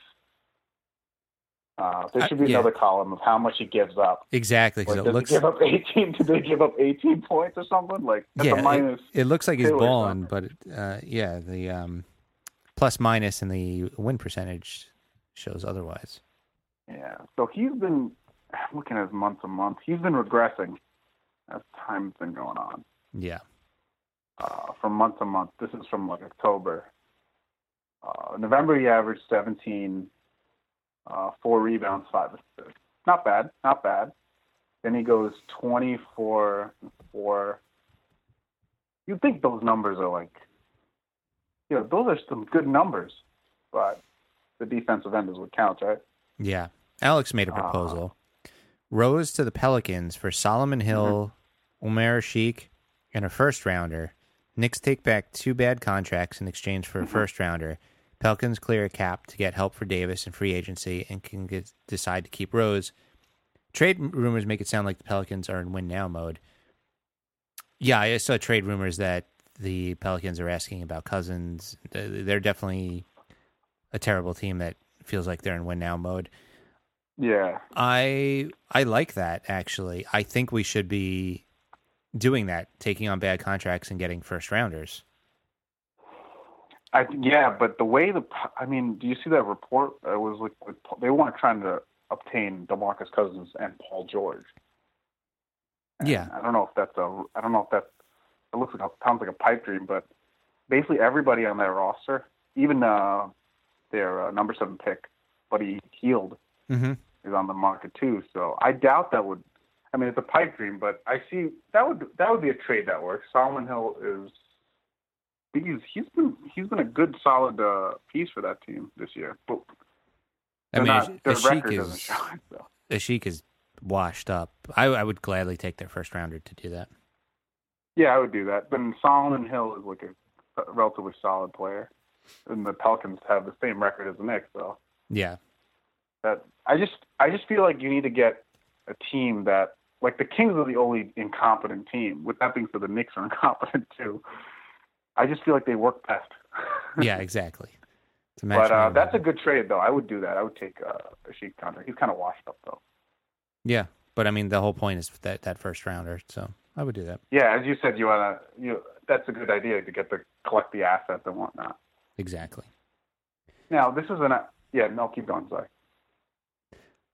There should be another column of how much he gives up. Exactly. Like, did they give up 18 points or something? Like, it looks like he's balling, but the plus minus in the win percentage shows otherwise. Yeah. So he's been, I'm looking at his month to month, he's been regressing as time's been going on. Yeah. From month to month. This is from like October. November he averaged 17, 4 rebounds, 5 assists. Not bad. Then he goes 24, 4. You'd think those numbers are like, those are some good numbers, but the defensive end is what counts, right? Yeah. Alex made a proposal. Rose to the Pelicans for Solomon Hill, Omer Sheik, and a first-rounder. Knicks take back 2 bad contracts in exchange for a first-rounder. Pelicans clear a cap to get help for Davis in free agency and can decide to keep Rose. Trade rumors make it sound like the Pelicans are in win-now mode. Yeah, I saw trade rumors that the Pelicans are asking about Cousins. They're definitely a terrible team that feels like they're in win-now mode. Yeah. I like that, actually. I think we should be doing that, taking on bad contracts and getting first-rounders. But the way do you see that report? It was like they weren't trying to obtain DeMarcus Cousins and Paul George. And yeah. I don't know if that sounds like a pipe dream, but basically everybody on their roster, even their number 7 pick, Buddy Hield, is on the market too. So I doubt that would. I mean, it's a pipe dream, but I see that would be a trade that works. Solomon Hill is. He's been a good solid piece for that team this year. But Ashik is washed up. I would gladly take their first rounder to do that. Yeah, I would do that. But Solomon Hill is like a relatively solid player, and the Pelicans have the same record as the Knicks, so yeah. That I just feel like you need to get a team that, like, the Kings are the only incompetent team. With that being said, the Knicks are incompetent too. I just feel like they work best. Yeah, exactly. But that's a good trade, though. I would do that. I would take a Sheik contract. He's kind of washed up, though. Yeah, but I mean, the whole point is that first rounder, so I would do that. Yeah, as you said, that's a good idea to collect the assets and whatnot. Exactly. Now, this is keep going, sorry.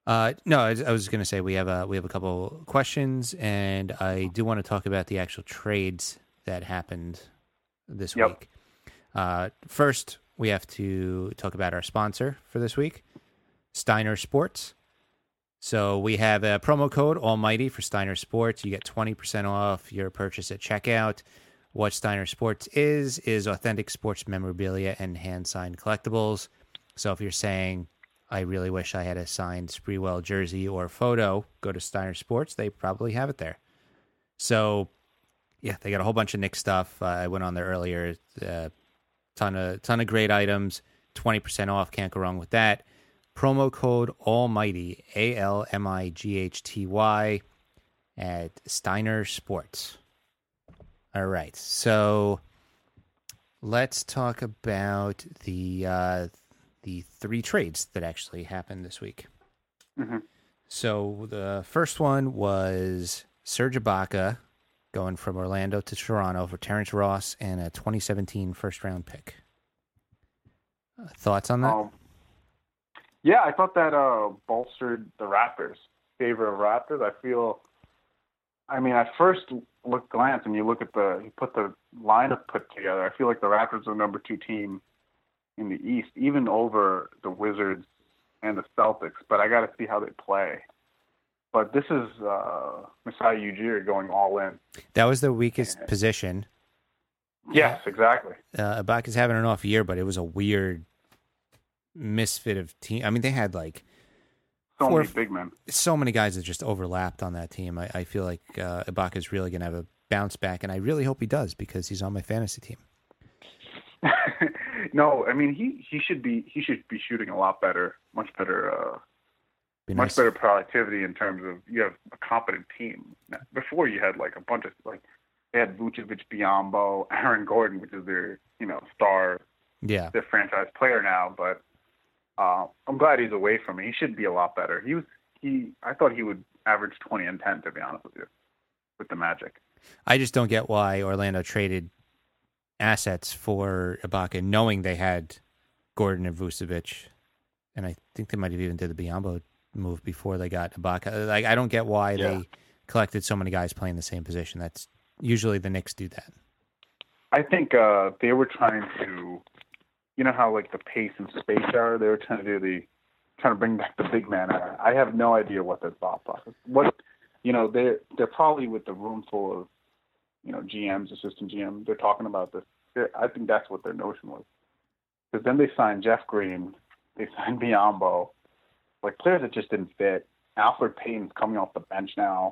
No, I was going to say we have a couple questions, and I do want to talk about the actual trades that happened this week. First, we have to talk about our sponsor for this week, Steiner Sports. So we have a promo code Almighty for Steiner Sports. You get 20% off your purchase at checkout. What Steiner Sports is authentic sports memorabilia and hand-signed collectibles. So if you're saying, I really wish I had a signed Sprewell jersey or photo, go to Steiner Sports. They probably have it there. So, yeah, they got a whole bunch of Knicks stuff. I went on there earlier. Ton of great items. 20% off. Can't go wrong with that. Promo code Almighty, ALMIGHTY, at Steiner Sports. All right, so let's talk about the 3 trades that actually happened this week. Mm-hmm. So the first one was Serge Ibaka going from Orlando to Toronto for Terrence Ross and a 2017 first-round pick. Thoughts on that? Yeah, I thought that bolstered the Raptors' favor of Raptors. I mean, at first glance, and you put the lineup put together, I feel like the Raptors are the number 2 team in the East, even over the Wizards and the Celtics. But I got to see how they play. But this is Masai Ujiri going all in. That was the weakest position. Yes, exactly. Ibaka's having an off year, but it was a weird misfit of team. I mean, they had like so many big men. So many guys that just overlapped on that team. I feel like Ibaka's really going to have a bounce back, and I really hope he does because he's on my fantasy team. No, I mean he should be shooting a lot better, much better productivity in terms of you have a competent team. Before you had like a bunch of they had Vucevic, Biyombo, Aaron Gordon, which is their star, their franchise player now. But I'm glad he's away from me. He should be a lot better. I thought he would average 20 and 10, to be honest with you, with the Magic. I just don't get why Orlando traded assets for Ibaka, knowing they had Gordon and Vucevic, and I think they might have even did the Biyombo move before they got Ibaka. Like, I don't get why they collected so many guys playing the same position. That's usually the Knicks do that. I think they were trying to, how like the pace and space are. They were trying to bring back the big man. I have no idea what their thought process. They're probably with the room full of GMs, assistant GMs. They're talking about this. I think that's what their notion was. Because then they signed Jeff Green, they signed Biyombo, like players that just didn't fit. Alfred Payton's coming off the bench now.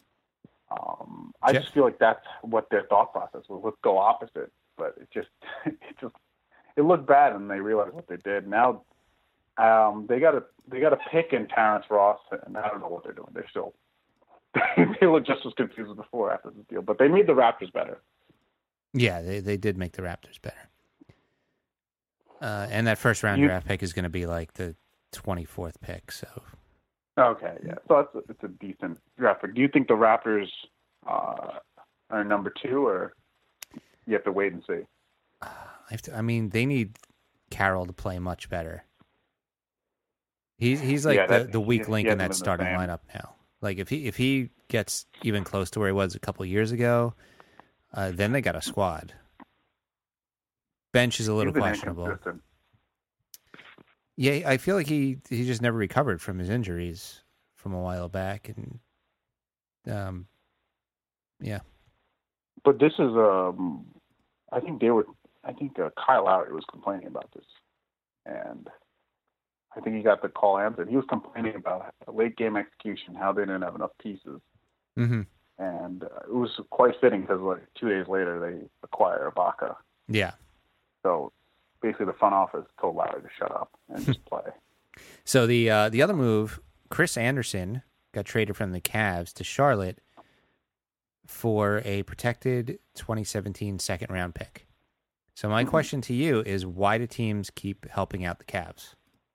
I just feel like that's what their thought process was. Let's go opposite. But it looked bad, and they realized what they did. Now they got a pick in Terrence Ross, and I don't know what they're doing. They're still they look just as confused as before after the deal, but they made the Raptors better. Yeah, they did make the Raptors better. And that first round draft pick is going to be like the 24th pick. So okay, yeah, so it's a decent draft pick. Do you think the Raptors are number 2, or you have to wait and see? I mean, they need Carroll to play much better. He's like the weak link in that starting lineup now. Like if he gets even close to where he was a couple years ago, then they got a squad. Bench is a little questionable. Yeah, I feel like he just never recovered from his injuries from a while back, and yeah. But this is I think Kyle Lowry was complaining about this, and I think he got the call answered. He was complaining about late game execution, how they didn't have enough pieces. Mm-hmm. And it was quite fitting because 2 days later they acquire Ibaka. Yeah. So basically the front office told Lowry to shut up and just play. So the other move, Chris Anderson got traded from the Cavs to Charlotte for a protected 2017 second round pick. So my question to you is, why do teams keep helping out the Cavs?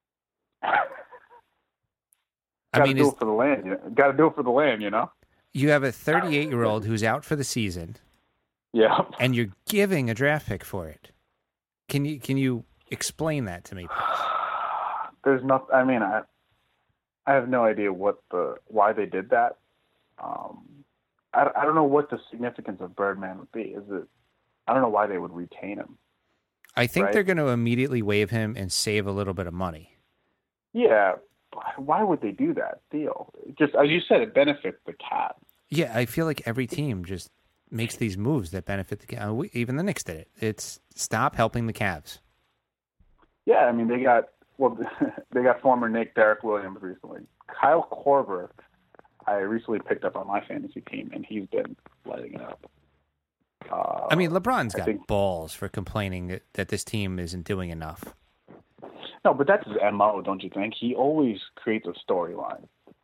Got to do it for the land, You have a 38-year-old who's out for the season. Yeah. And you're giving a draft pick for it. Can you explain that to me, please? There's nothing. I mean, I have no idea why they did that. I don't know what the significance of Birdman would be. I don't know why they would retain him. I think Right. they're going to immediately waive him and save a little bit of money. Yeah, why would they do that deal? Just as you said, it benefits the Cavs. Yeah, I feel like every team just makes these moves that benefit the Cavs. Even the Knicks did it. It's stop helping the Cavs. Yeah, I mean they got former Knick Derek Williams recently. Kyle Korver, I recently picked up on my fantasy team, and he's been lighting it up. I mean, LeBron's I got think- balls for complaining that this team isn't doing enough. No, but that's his MO, don't you think? He always creates a storyline.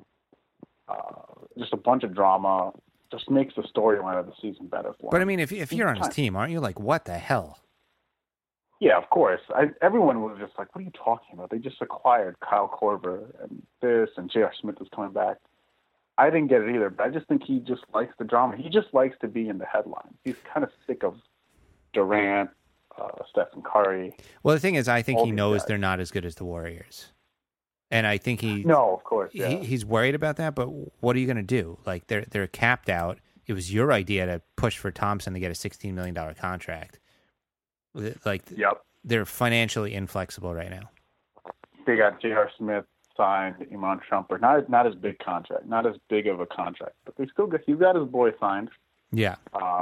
Just a bunch of drama. Just makes the storyline of the season better for him. But I mean, if you're on his team, aren't you like, what the hell? Yeah, of course. Everyone was just like, what are you talking about? They just acquired Kyle Korver and this, and J.R. Smith is coming back. I didn't get it either, but I just think he just likes the drama. He just likes to be in the headlines. He's kind of sick of Durant, Stephen Curry. Well, the thing is, I think All he these knows guys. they're not as good as the Warriors. And I think No, of course, yeah. he's worried about that, but what are you going to do? Like, they're capped out. It was your idea to push for Thompson to get a $16 million contract. Like, Yep. they're financially inflexible right now. They got J.R. Smith signed, Iman Shumpert. Not as big contract, not as big of a contract, but he's got his boy signed. Yeah.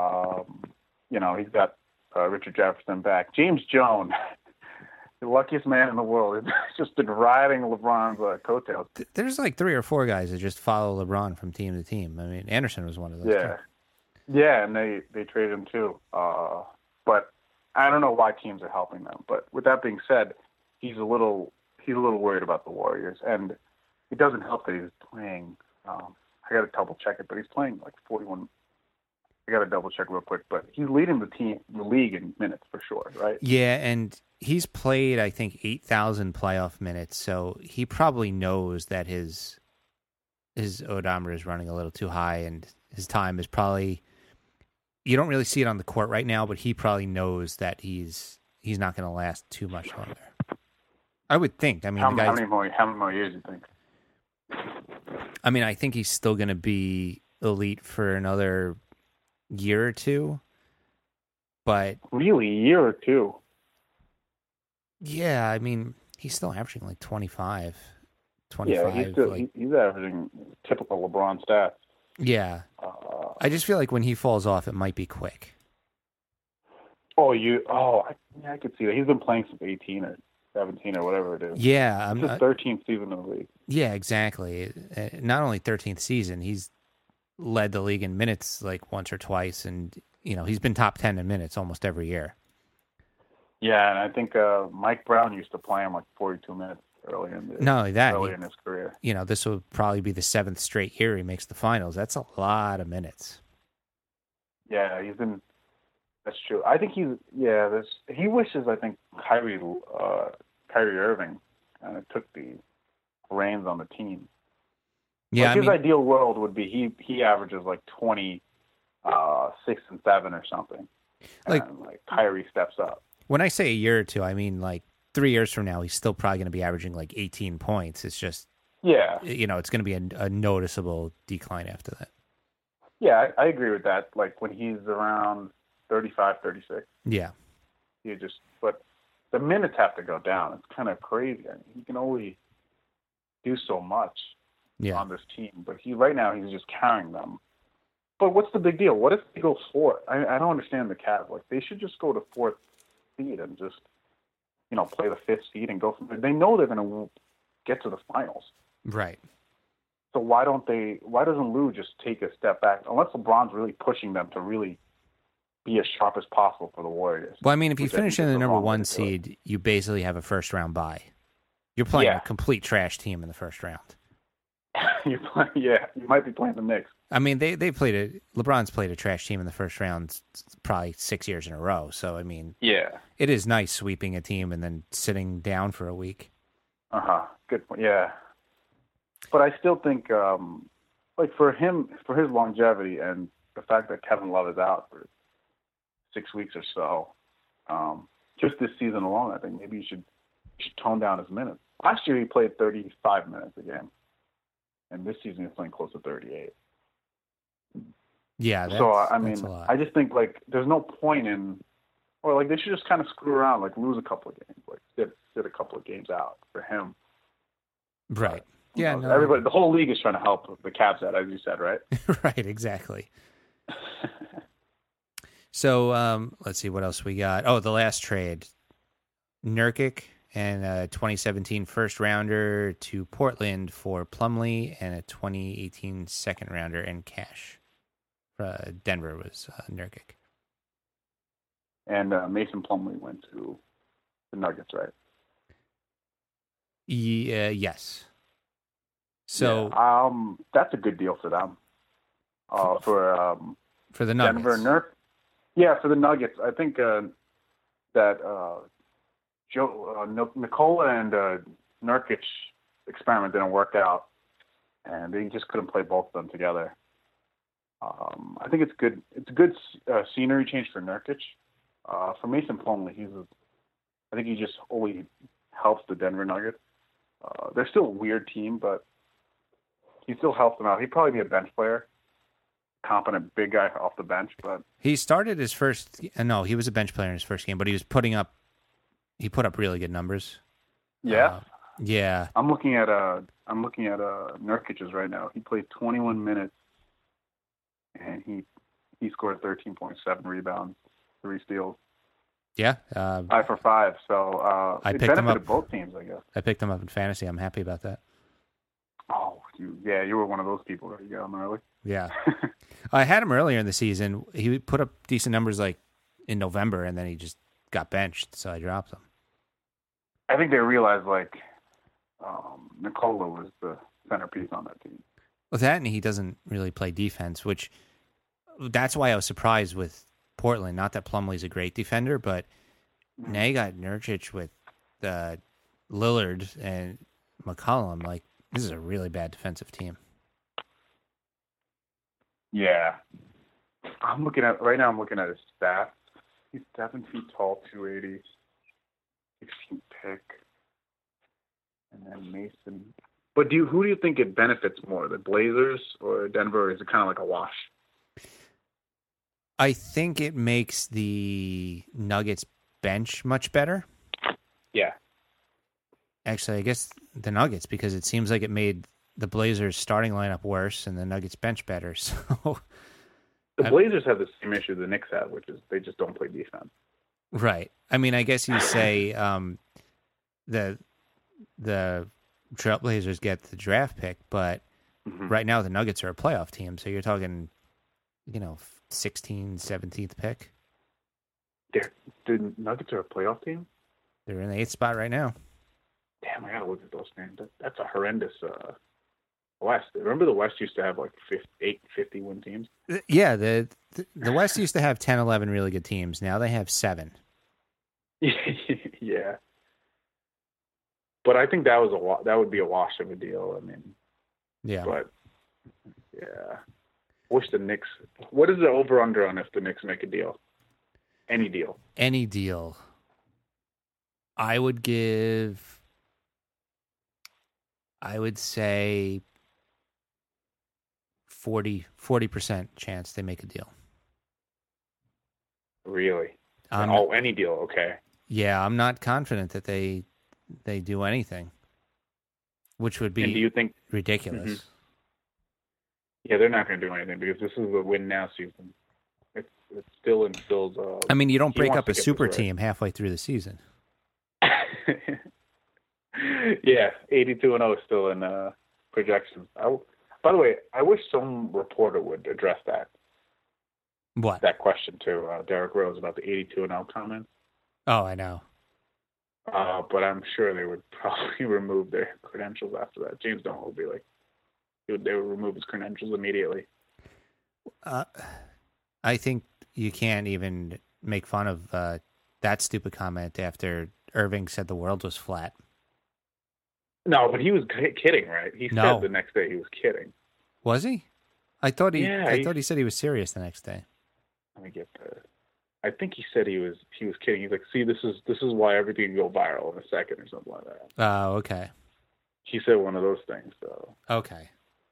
He's got Richard Jefferson back. James Jones, the luckiest man in the world, has just been riding LeBron's coattails. There's like 3 or 4 guys that just follow LeBron from team to team. I mean, Anderson was one of those. Yeah, yeah, and they traded him too. But I don't know why teams are helping them. But with that being said, he's a little worried about the Warriors, and it doesn't help that he's playing. I got to double check it, but he's playing like 41. I got to double check real quick, but he's leading the league in minutes for sure, right? Yeah, and he's played, I think, 8,000 playoff minutes, so he probably knows that his odometer is running a little too high, and his time is probably. You don't really see it on the court right now, but he probably knows that he's not going to last too much longer. I would think. I mean, How many more years do you think? I mean, I think he's still going to be elite for another year or two. But Really, a year or two? yeah, I mean, he's still averaging like 25. Yeah, he's averaging typical LeBron stats. Yeah. I just feel like when he falls off, it might be quick. I could see that. He's been playing since 18 or 17 or whatever it is. Yeah. It's his 13th season in the league. Yeah, exactly. Not only 13th season, he's led the league in minutes like once or twice, and he's been top 10 in minutes almost every year. Yeah, and I think Mike Brown used to play him like 42 minutes early in his career. This will probably be the 7th straight year he makes the finals. That's a lot of minutes. Yeah, he's been. That's true. I think he wishes. I think Kyrie Irving took the reins on the team. Yeah, his ideal world would be he averages like 20, 6 and 7 or something. Like Kyrie steps up. When I say a year or two, I mean like 3 years from now, he's still probably going to be averaging like 18 points. It's just it's going to be a noticeable decline after that. Yeah, I agree with that. Like when he's around 35, 36. Yeah. But the minutes have to go down. It's kind of crazy. I mean, he can only do so much on this team. But right now he's just carrying them. But what's the big deal? What if they go fourth? I don't understand the Cavs. Like they should just go to fourth seed and just play the 5th seed and go from there. They know they're going to get to the finals. Right. So why doesn't Lou just take a step back? Unless LeBron's really pushing them to really be as sharp as possible for the Warriors. Well, I mean, if you finish in the number 1 seed, you basically have a first-round bye. You're playing a complete trash team in the first round. You might be playing the Knicks. I mean, LeBron's played a trash team in the first round probably 6 years in a row. So, I mean, it is nice sweeping a team and then sitting down for a week. Good point. Yeah. But I still think, for his longevity and the fact that Kevin Love is out for 6 weeks or so, just this season alone, I think maybe you should tone down his minutes. Last year he played 35 minutes a game. and this season he's playing close to 38. Yeah. So I that's mean, a lot. I just think like there's no point in, or like they should just kind of screw around, like lose a couple of games, like sit a couple of games out for him. Right. Yeah. You know, No. everybody, the whole league is trying to help the Cavs out, as you said, right? Right. Exactly. So let's see what else we got. Oh, the last trade, Nurkic and a 2017 first rounder to Portland for Plumlee and a 2018 second rounder in cash. Denver was Nurkic. And Mason Plumlee went to the Nuggets, right? Yes. So yeah, that's a good deal for them. For the Nuggets. Denver for the Nuggets, I think that Nikola and Nurkic experiment didn't work out, and they just couldn't play both of them together. I think it's good. It's a good scenery change for Nurkic. For Mason Plumlee, I think he just only helps the Denver Nuggets. They're still a weird team, but he still helps them out. He'd probably be a bench player, competent big guy off the bench. But he started his first. No, he was a bench player in his first game, but he put up really good numbers. Yeah, yeah. I'm looking at Nurkic's right now. He played 21 minutes, and he scored 13.7 rebounds, 3 steals. Yeah, 5 for 5. So I it picked him benefited up. both teams, I guess. I picked him up in fantasy. I'm happy about that. Oh, you were one of those people that you got him early. Yeah, I had him earlier in the season. He put up decent numbers like in November, and then he just got benched, so I dropped him. I think they realized Nikola was the centerpiece on that team. Well, that and he doesn't really play defense, which that's why I was surprised with Portland. Not that Plumlee's a great defender, but now you got Nurkic with Lillard and McCollum. Like, this is a really bad defensive team. Yeah. I'm looking at his stats. He's 7 feet tall, 280, 16 pick. And then Mason. But who do you think it benefits more, the Blazers or Denver? Or is it kind of like a wash? I think it makes the Nuggets bench much better. Yeah. Actually, I guess the Nuggets, because it seems like it made the Blazers starting lineup worse and the Nuggets bench better. So the Blazers have the same issue the Knicks have, which is they just don't play defense. Right. I mean, I guess you say the Trailblazers get the draft pick, but right now the Nuggets are a playoff team, so you're talking, 16th, 17th pick. The Nuggets are a playoff team? They're in the 8th spot right now. Damn, I gotta look at those names. That's a horrendous West. Remember the West used to have like 50-win teams? Yeah, the West used to have 10, 11 really good teams. Now they have 7. Yeah. But I think that would be a wash of a deal. I mean, yeah. But yeah, wish the Knicks. What is the over under on if the Knicks make a deal? Any deal. Any deal. I would say 40% chance they make a deal. Really? Any deal? Okay. Yeah, I'm not confident that they do anything, which would be and do you think, ridiculous. Mm-hmm. Yeah, they're not going to do anything because this is the win now season. It's still in Phil's. I mean, you don't break up a super team halfway through the season. Yeah, 82-0 is still in projections. By the way, I wish some reporter would address that. What? That question to Derrick Rose about the 82-0 comments. Oh, I know. But I'm sure they would probably remove their credentials after that. James Dolan would be like, they would remove his credentials immediately. I think you can't even make fun of that stupid comment after Irving said the world was flat. No, but he was kidding, right? He said the next day he was kidding. Was he? I thought he said he was serious the next day. Let me get I think he said he was kidding. He's like, see, this is why everything can go viral in a second or something like that. Oh, okay. He said one of those things. So okay.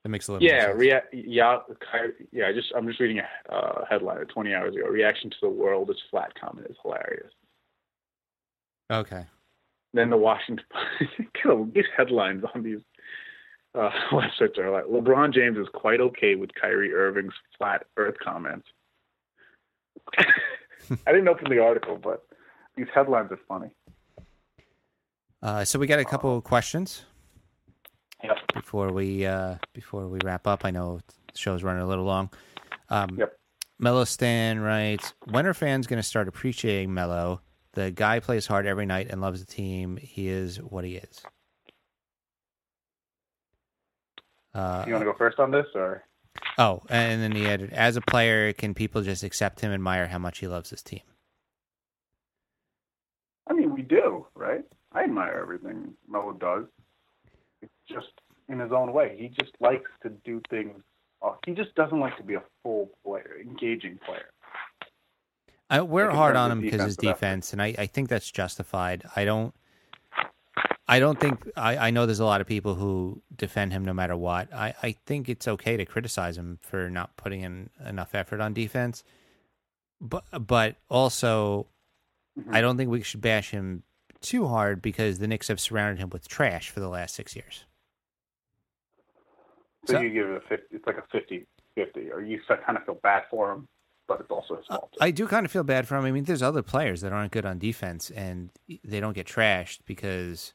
That makes a little Yeah, more sense. I'm just reading a headline 20 hours ago. Reaction to the world is flat comment is hilarious. Okay. Then the Washington these headlines on these websites are like, LeBron James is quite okay with Kyrie Irving's flat Earth comments. I didn't open the article, but these headlines are funny. So we got a couple of questions. Yep. Before we wrap up. I know the show's running a little long. Yep. Melo Stan writes, when are fans going to start appreciating Melo? The guy plays hard every night and loves the team. He is what he is. You want to go first on this, or? Oh, and then he added, as a player, can people just accept him, admire how much he loves his team? I mean, we do, right? I admire everything Melo does. It's just in his own way. He just likes to do things. He just doesn't like to be a full player, engaging player. We're Like hard in on terms him of because his defensive defense, and I think that's justified. I don't think I know there's a lot of people who defend him no matter what. I think it's okay to criticize him for not putting in enough effort on defense, but also I don't think we should bash him too hard because the Knicks have surrounded him with trash for the last 6 years. So you give it a 50. It's like a 50-50, or you kind of feel bad for him, but it's also his fault. I do kind of feel bad for him. I mean, there's other players that aren't good on defense, and they don't get trashed because,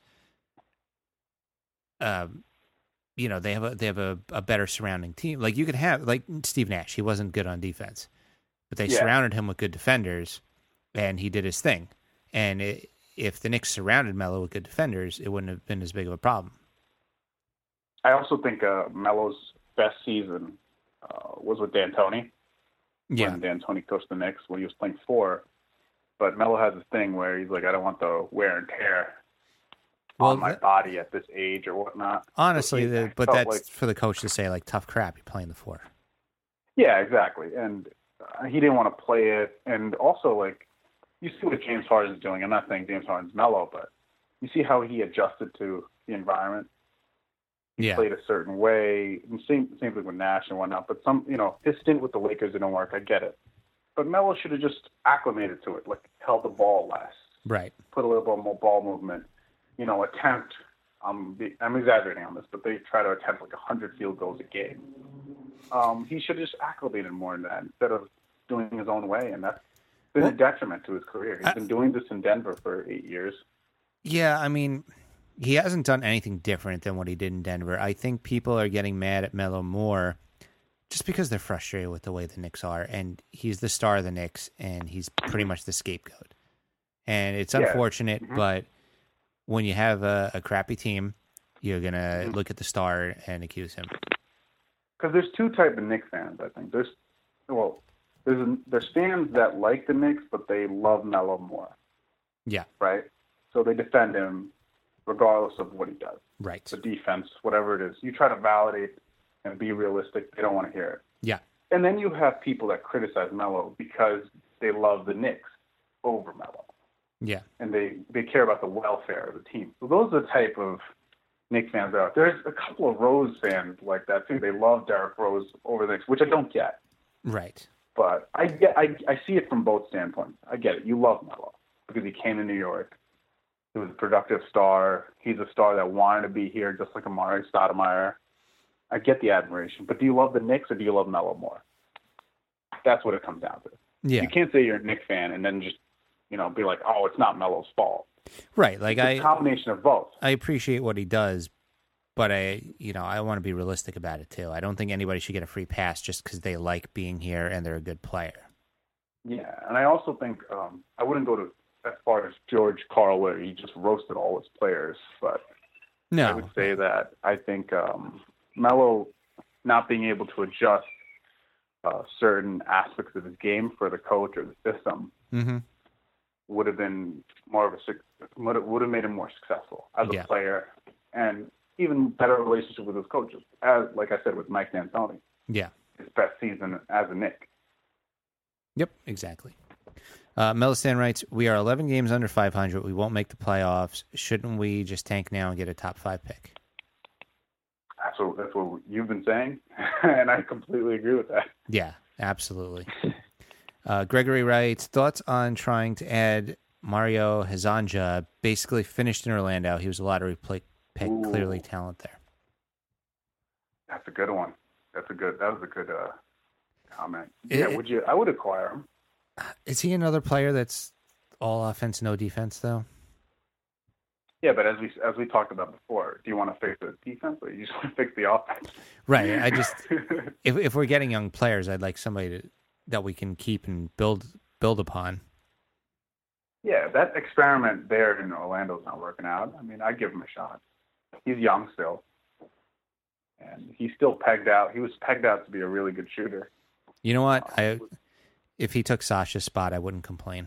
they have a better surrounding team. Like you could have like Steve Nash. He wasn't good on defense, but they surrounded him with good defenders, and he did his thing. And if the Knicks surrounded Melo with good defenders, it wouldn't have been as big of a problem. I also think Melo's best season was with D'Antoni. Yeah. When D'Antoni coached the Knicks when he was playing 4. But Melo has this thing where he's like, I don't want the wear and tear on my body at this age or whatnot. Honestly, So but that's like, for the coach to say, like, tough crap, you're playing the 4. Yeah, exactly. And he didn't want to play it. And also, like, you see what James Harden's doing. I'm not saying James Harden's Melo, but you see how he adjusted to the environment. He played a certain way. And same thing with Nash and whatnot. But his stint with the Lakers didn't work. I get it. But Melo should have just acclimated to it, like held the ball less. Right. Put a little bit more ball movement. Attempt. I'm exaggerating on this, but they try to attempt like 100 field goals a game. He should have just acclimated more than that instead of doing his own way. And that's been a detriment to his career. He's been doing this in Denver for 8 years. Yeah, I mean, he hasn't done anything different than what he did in Denver. I think people are getting mad at Melo more just because they're frustrated with the way the Knicks are, and he's the star of the Knicks, and he's pretty much the scapegoat. And it's unfortunate, but when you have a crappy team, you're going to look at the star and accuse him. Because there's two types of Knicks fans, I think. There's fans that like the Knicks, but they love Melo more. Yeah. Right? So they defend him regardless of what he does. Right. The defense, whatever it is. You try to validate and be realistic. They don't want to hear it. Yeah. And then you have people that criticize Melo because they love the Knicks over Melo. Yeah. And they care about the welfare of the team. So those are the type of Knicks fans out. There's a couple of Rose fans like that too. They love Derrick Rose over the Knicks, which I don't get. Right. But I see it from both standpoints. I get it. You love Melo because he came to New York. He was a productive star. He's a star that wanted to be here, just like Amari Stoudemire. I get the admiration. But do you love the Knicks or do you love Melo more? That's what it comes down to. Yeah. You can't say you're a Knicks fan and then just, be like, oh, it's not Melo's fault. Right. Like it's a combination of both. I appreciate what he does, but I want to be realistic about it too. I don't think anybody should get a free pass just because they like being here and they're a good player. Yeah, and I also think I wouldn't go as far as George Karl, where he just roasted all his players, but no. I would say that I think Melo not being able to adjust certain aspects of his game for the coach or the system would have been would have made him more successful as a player, and even better relationship with his coaches. As like I said with Mike D'Antoni. Yeah, his best season as a Knick. Yep, exactly. Melistan writes, we are 11 games under 500. We won't make the playoffs. Shouldn't we just tank now and get a top 5 pick? That's what you've been saying, and I completely agree with that. Yeah, absolutely. Gregory writes, thoughts on trying to add Mario Hezonja, basically finished in Orlando. He was a lottery pick, clearly talent there. That's a good one. That was a good comment. I would acquire him. Is he another player that's all offense, no defense, though? Yeah, but as we talked about before, do you want to fix the defense or you just want to fix the offense? Right. I just if we're getting young players, I'd like somebody that we can keep and build upon. Yeah, that experiment there in Orlando's not working out. I mean, I'd give him a shot. He's young still, and he's still pegged out. He was pegged out to be a really good shooter. You know what? If he took Sasha's spot, I wouldn't complain.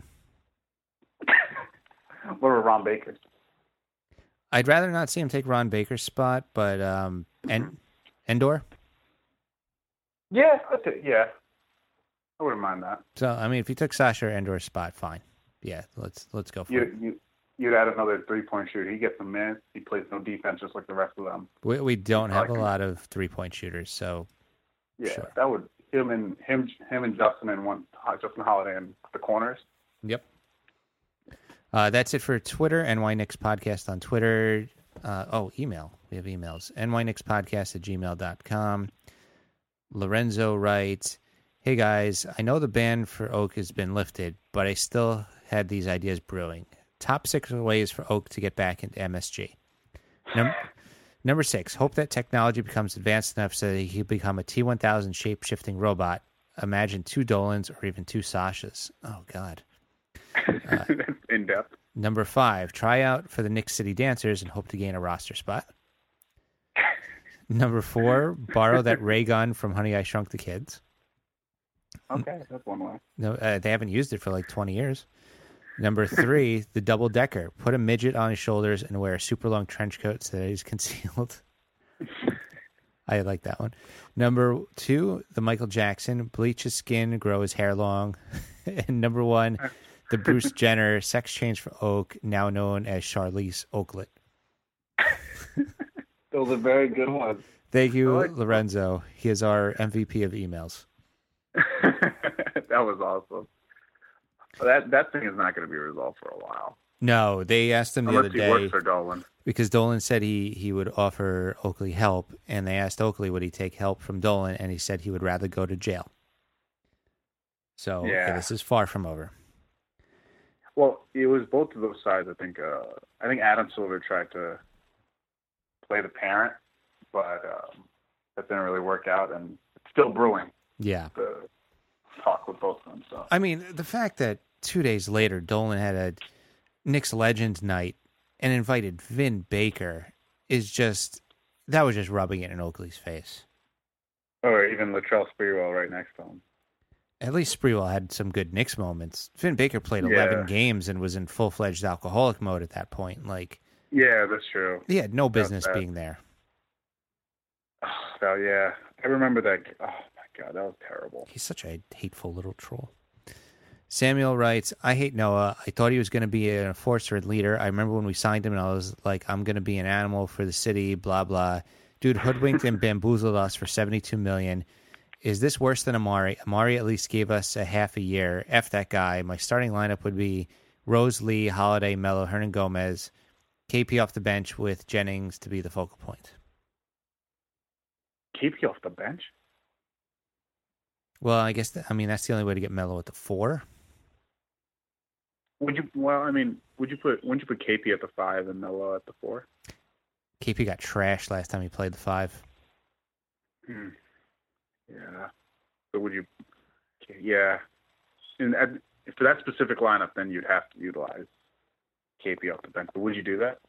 What about Ron Baker? I'd rather not see him take Ron Baker's spot, but Endor? Yeah, I wouldn't mind that. So, I mean, if he took Sasha or Endor's spot, fine. Yeah, let's go for it. You'd add another 3-point shooter. He gets some minutes. He plays no defense just like the rest of them. We don't have a lot of 3-point shooters, so yeah, sure. That would him and Justin and Justin Holiday in the corners. Yep. That's it for Twitter. NY Knicks Podcast on Twitter. Email. We have emails. nyknickspodcast@gmail.com. Lorenzo writes, hey guys, I know the ban for Oak has been lifted, but I still had these ideas brewing. Top 6 ways for Oak to get back into MSG. Number 6, hope that technology becomes advanced enough so that he can become a T-1000 shape-shifting robot. Imagine 2 Dolans or even 2 Sashas. Oh, God. In depth. Number 5, try out for the Knicks City Dancers and hope to gain a roster spot. Number 4, borrow that ray gun from Honey, I Shrunk the Kids. Okay, that's one way. No, they haven't used it for like 20 years. Number 3, the double decker. Put a midget on his shoulders and wear a super long trench coat so that he's concealed. I like that one. Number 2, the Michael Jackson. Bleach his skin, grow his hair long. And number 1, the Bruce Jenner sex change for Oak, now known as Charlize Oaklet. Those are very good ones. Thank you, Lorenzo. He is our MVP of emails. That was awesome. That thing is not going to be resolved for a while. No, they asked him the other day. Unless he works for Dolan. Because Dolan said he would offer Oakley help, and they asked Oakley would he take help from Dolan, and he said he would rather go to jail. So this is far from over. Well, it was both of those sides. I think Adam Silver tried to play the parent, but that didn't really work out, and it's still brewing. Yeah. The talk with both of them. So I mean, the fact that 2 days later Dolan had a Knicks Legends night and invited Vin Baker is just that was just rubbing it in Oakley's face. Or even Latrell Sprewell right next to him. At least Sprewell had some good Knicks moments. Finn Baker played 11 games and was in full-fledged alcoholic mode at that point. Like, yeah, that's true. He had no business being there. Oh, yeah. I remember that. Oh, my God, that was terrible. He's such a hateful little troll. Samuel writes, I hate Noah. I thought he was going to be an enforcer and leader. I remember when we signed him and I was like, I'm going to be an animal for the city, blah, blah. Dude hoodwinked and bamboozled us for $72 million. Is this worse than Amari? Amari at least gave us a half a year. F that guy. My starting lineup would be Rose Lee, Holiday, Melo, Hernan Gomez, KP off the bench with Jennings to be the focal point. KP off the bench? Well, I guess, that's the only way to get Melo at the 4. Wouldn't you put KP at the 5 and Melo at the 4? KP got trashed last time he played the 5. Yeah. So would you? Yeah. And for that specific lineup, then you'd have to utilize KP off the bench. But would you do that?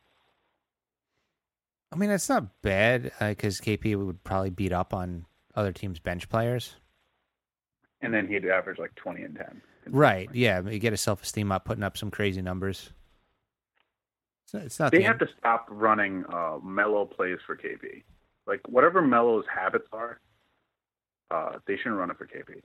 I mean, it's not bad because KP would probably beat up on other teams' bench players. And then he'd average like 20 and 10. Right. Yeah. You get his self-esteem up, putting up some crazy numbers. It's not. They have to stop running Melo plays for KP. Like whatever Melo's habits are, they shouldn't run it for KP.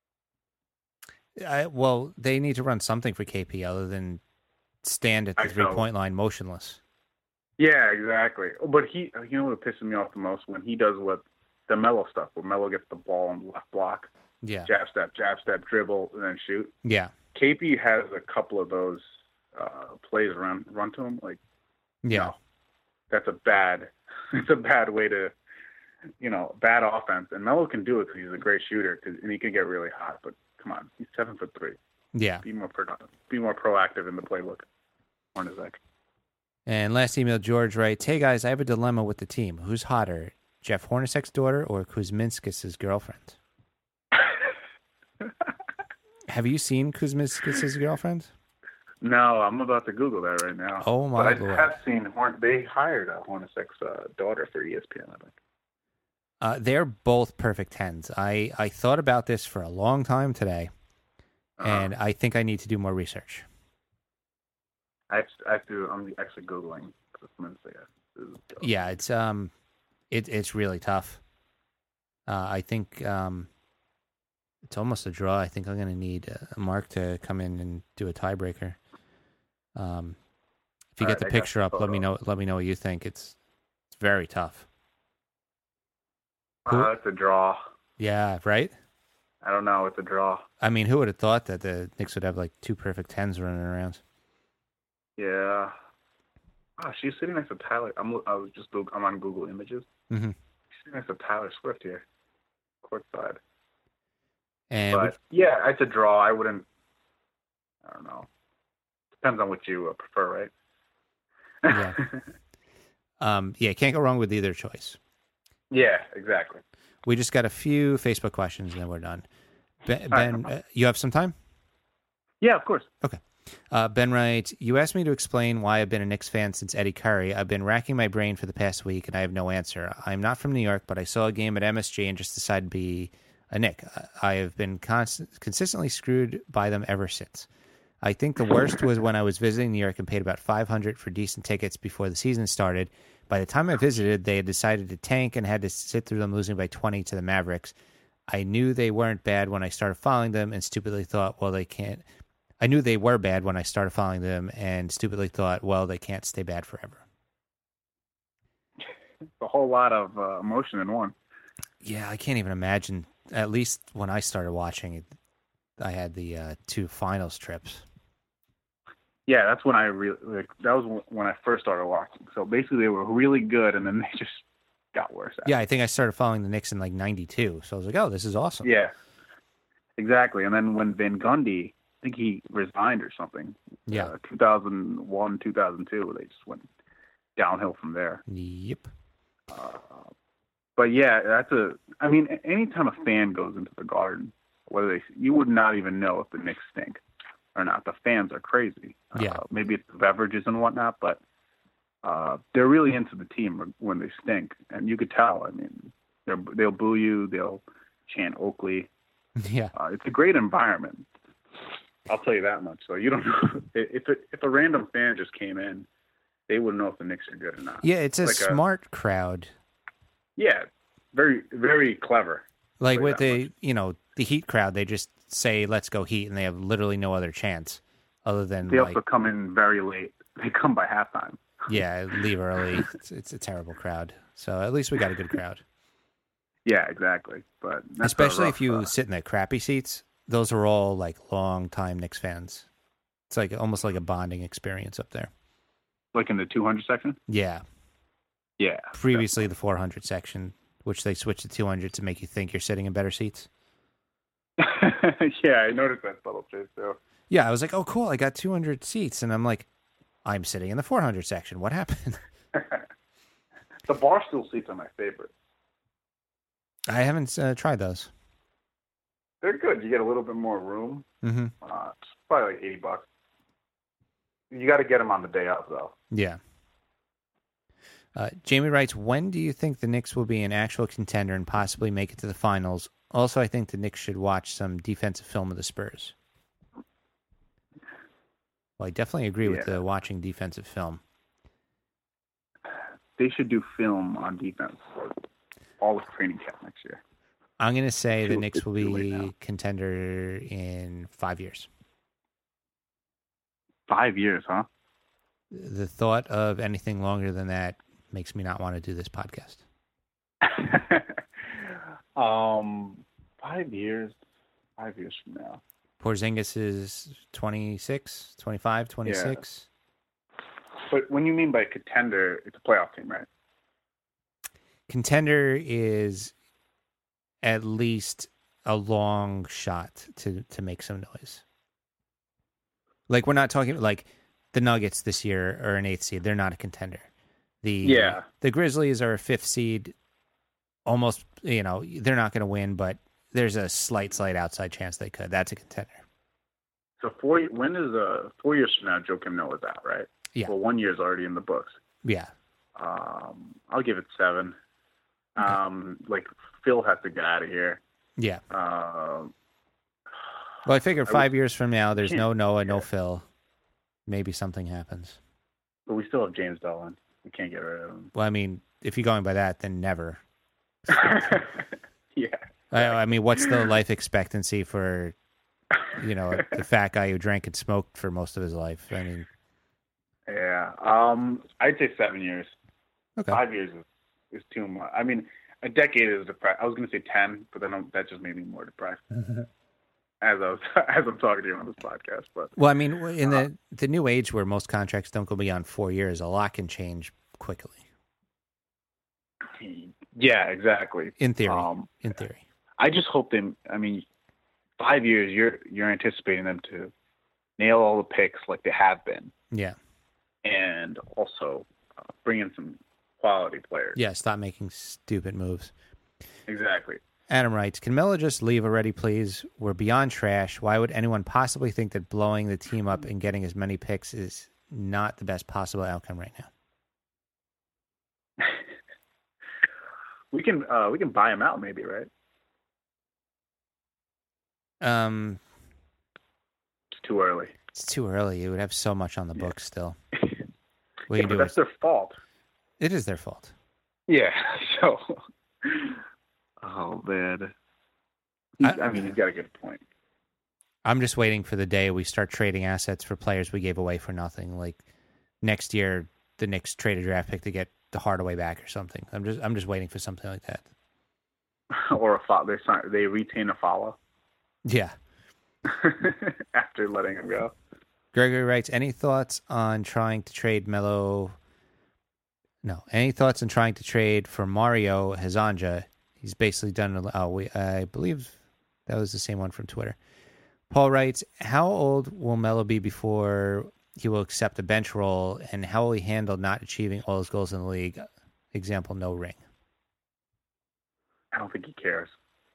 Well, they need to run something for KP other than stand at the 3-point line motionless. Yeah, exactly. But he, you know what pisses me off the most? When he does what the Melo stuff, where Melo gets the ball on the left block, Yeah. jab step, dribble, and then shoot. Yeah. KP has a couple of those plays run to him. Like, Yeah. no, that's a bad, it's a bad way to, bad offense. And Melo can do it because he's a great shooter, and he can get really hot. But come on, he's 7'3". Yeah. Be more productive. Be more proactive in the playbook. Hornacek. And last email, George writes, "Hey guys, I have a dilemma with the team. Who's hotter, Jeff Hornacek's daughter or Kuzminskis' girlfriend?" Have you seen Kuzminskis' girlfriend? No, I'm about to Google that right now. Oh my but Lord. I have seen they hired Hornacek's daughter for ESPN, I think. They're both perfect 10s. I thought about this for a long time today, and I think I need to do more research. I'm actually Googling Kuzminskis. Yeah, it's really tough. I think it's almost a draw. I think I'm going to need Mark to come in and do a tiebreaker. If you get the picture up, let me know. Let me know what you think. It's very tough. It's a draw. Yeah, right. I don't know. It's a draw. I mean, who would have thought that the Knicks would have like two perfect 10s running around? Yeah. Oh, she's sitting next to Tyler. I'm on Google Images. Mm-hmm. She's sitting next to Tyler Swift here, courtside. And yeah, it's a draw. I don't know. Depends on what you prefer, right? Yeah. Can't go wrong with either choice. Yeah, exactly. We just got a few Facebook questions and then we're done. Ben, you have some time? Yeah, of course. Okay. Ben writes, "You asked me to explain why I've been a Knicks fan since Eddie Curry. I've been racking my brain for the past week and I have no answer. I'm not from New York, but I saw a game at MSG and just decided to be a Knick. I have been consistently screwed by them ever since. I think the worst was when I was visiting New York and paid about $500 for decent tickets before the season started. By the time I visited, they had decided to tank and had to sit through them losing by 20 to the Mavericks. I knew they weren't bad when I started following them and stupidly thought, well, they can't. I knew they were bad when I started following them and stupidly thought, well, they can't stay bad forever." A whole lot of emotion in one. Yeah, I can't even imagine. At least when I started watching it, I had the two finals trips. Yeah, that's when that was when I first started watching. So basically, they were really good, and then they just got worse. Yeah, I think I started following the Knicks in like '92. So I was like, oh, this is awesome. Yeah, exactly. And then when Van Gundy, I think he resigned or something. Yeah. 2001, 2002, they just went downhill from there. Yep. But yeah, anytime a fan goes into the Garden, you would not even know if the Knicks stink or not. The fans are crazy. Yeah. Maybe it's the beverages and whatnot, but they're really into the team when they stink, and you could tell. I mean, they'll boo you, they'll chant Oakley. Yeah. It's a great environment. I'll tell you that much. So you don't know if a random fan just came in, they wouldn't know if the Knicks are good or not. Yeah, it's a smart crowd. Yeah, very, very clever. Like with the Heat crowd, they just say, let's go Heat, and they have literally no other chance other than They also come in very late. They come by halftime. Yeah, leave early. It's a terrible crowd. So at least we got a good crowd. Yeah, exactly. But especially if you sit in the crappy seats, those are all like long-time Knicks fans. It's like almost like a bonding experience up there. Like in the 200 section? Yeah. Yeah. Previously the 400 section, which they switched to 200 to make you think you're sitting in better seats. Yeah, I noticed that subtle too. So. Yeah, I was like, oh, cool, I got 200 seats. And I'm like, I'm sitting in the 400 section. What happened? The Barstool seats are my favorite. I haven't tried those. They're good. You get a little bit more room. Mm-hmm. It's probably like $80. You got to get them on the day of, though. Yeah. Jamie writes, when do you think the Knicks will be an actual contender and possibly make it to the finals? Also, I think the Knicks should watch some defensive film of the Spurs. Well, I definitely agree with the watching defensive film. They should do film on defense for all of training camp next year. I'm going to say the Knicks will be contender in 5 years. 5 years, huh? The thought of anything longer than that makes me not want to do this podcast. 5 years. 5 years from now. Porzingis is 26, 25, 26. Yeah. But when you mean by contender, it's a playoff team, right? Contender is at least a long shot to make some noise. Like, we're not talking like the Nuggets this year are an 8th seed. They're not a contender. The Grizzlies are a 5th seed. Almost, they're not going to win, but there's a slight outside chance they could. That's a contender. So 4 years from now, Joakim Noah's out, right? Yeah. Well, 1 year's already in the books. Yeah. I'll give it 7. Okay. Phil has to get out of here. Yeah. Well, I figure 5 years from now, there's no Noah, no Phil. Maybe something happens. But we still have James Dolan. We can't get rid of him. Well, I mean, if you're going by that, then never. Yeah. I mean, what's the life expectancy for, the fat guy who drank and smoked for most of his life? I mean. Yeah. I'd say 7 years. Okay. 5 years is too much. I mean, a decade is depressed. I was going to say 10, but then that just made me more depressed. As I'm talking to you on this podcast, but well, I mean, in the new age where most contracts don't go beyond 4 years, a lot can change quickly. Yeah, exactly. In theory, I just hope they. I mean, 5 years. You're anticipating them to nail all the picks like they have been. Yeah, and also bring in some quality players. Yeah, stop making stupid moves. Exactly. Adam writes, can Melo just leave already, please? We're beyond trash. Why would anyone possibly think that blowing the team up and getting as many picks is not the best possible outcome right now? We can buy him out, maybe, right? It's too early. It's too early. You would have so much on the books still. But that's their fault. It is their fault. Yeah. So. Oh man. He's got a good point. I'm just waiting for the day we start trading assets for players we gave away for nothing. Like next year, the Knicks trade a draft pick to get the Hardaway back or something. I'm just waiting for something like that. Or a follow. They retain a follow. Yeah. After letting him go. Gregory writes, any thoughts on trying to trade Melo? No. Any thoughts on trying to trade for Mario Hezonja? He's basically done. I believe that was the same one from Twitter. Paul writes, how old will Melo be before he will accept a bench role, and how will he handle not achieving all his goals in the league? Example, no ring. I don't think he cares.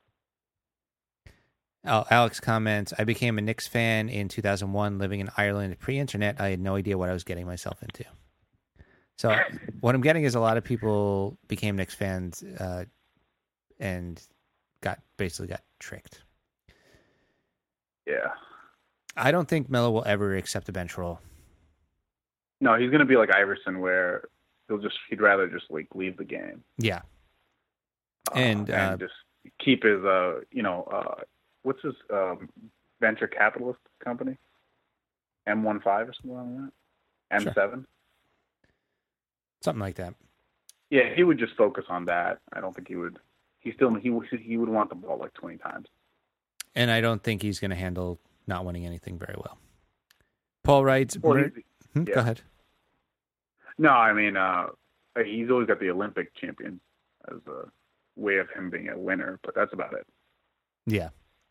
Alex comments, I became a Knicks fan in 2001, living in Ireland pre-internet. I had no idea what I was getting myself into. So what I'm getting is a lot of people became Knicks fans and got tricked. Yeah. I don't think Melo will ever accept a bench role. No, he's going to be like Iverson, where he'd rather just like leave the game. Yeah. And just keep his what's his venture capitalist company? M15 or something like that? M7? Sure. Something like that. Yeah, he would just focus on that. I don't think he would. He would want the ball like 20 times. And I don't think he's going to handle not winning anything very well. Paul writes, Go ahead. No, I mean, he's always got the Olympic champion as a way of him being a winner, but that's about it. Yeah.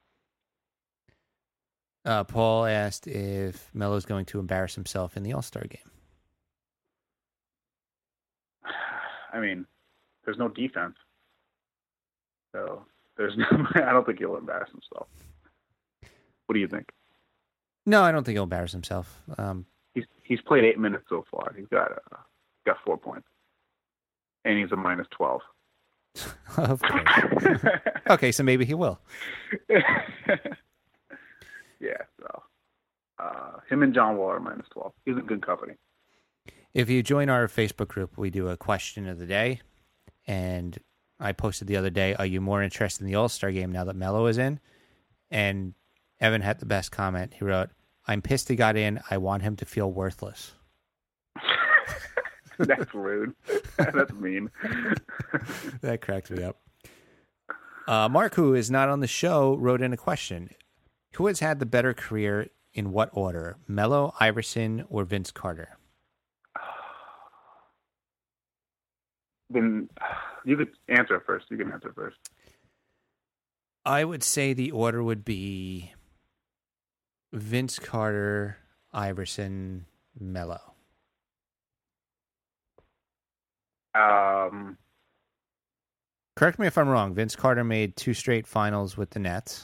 Paul asked if Melo's going to embarrass himself in the All-Star game. I mean, there's no defense. So I don't think he'll embarrass himself. What do you think? No, I don't think he'll embarrass himself. He's played 8 minutes so far. He's got 4 points. And he's a -12. Of course. Okay, so maybe he will. Yeah, so him and John Wall are -12. He's in good company. If you join our Facebook group, we do a question of the day. And I posted the other day, are you more interested in the All-Star game now that Melo is in? And Evan had the best comment. He wrote, I'm pissed he got in. I want him to feel worthless. That's rude. That's mean. That cracked me up. Mark, who is not on the show, wrote in a question. Who has had the better career in what order? Melo, Iverson, or Vince Carter? Then you could answer it first. You can answer first. I would say the order would be Vince Carter, Iverson, Melo. Correct me if I'm wrong. Vince Carter made 2 straight finals with the Nets.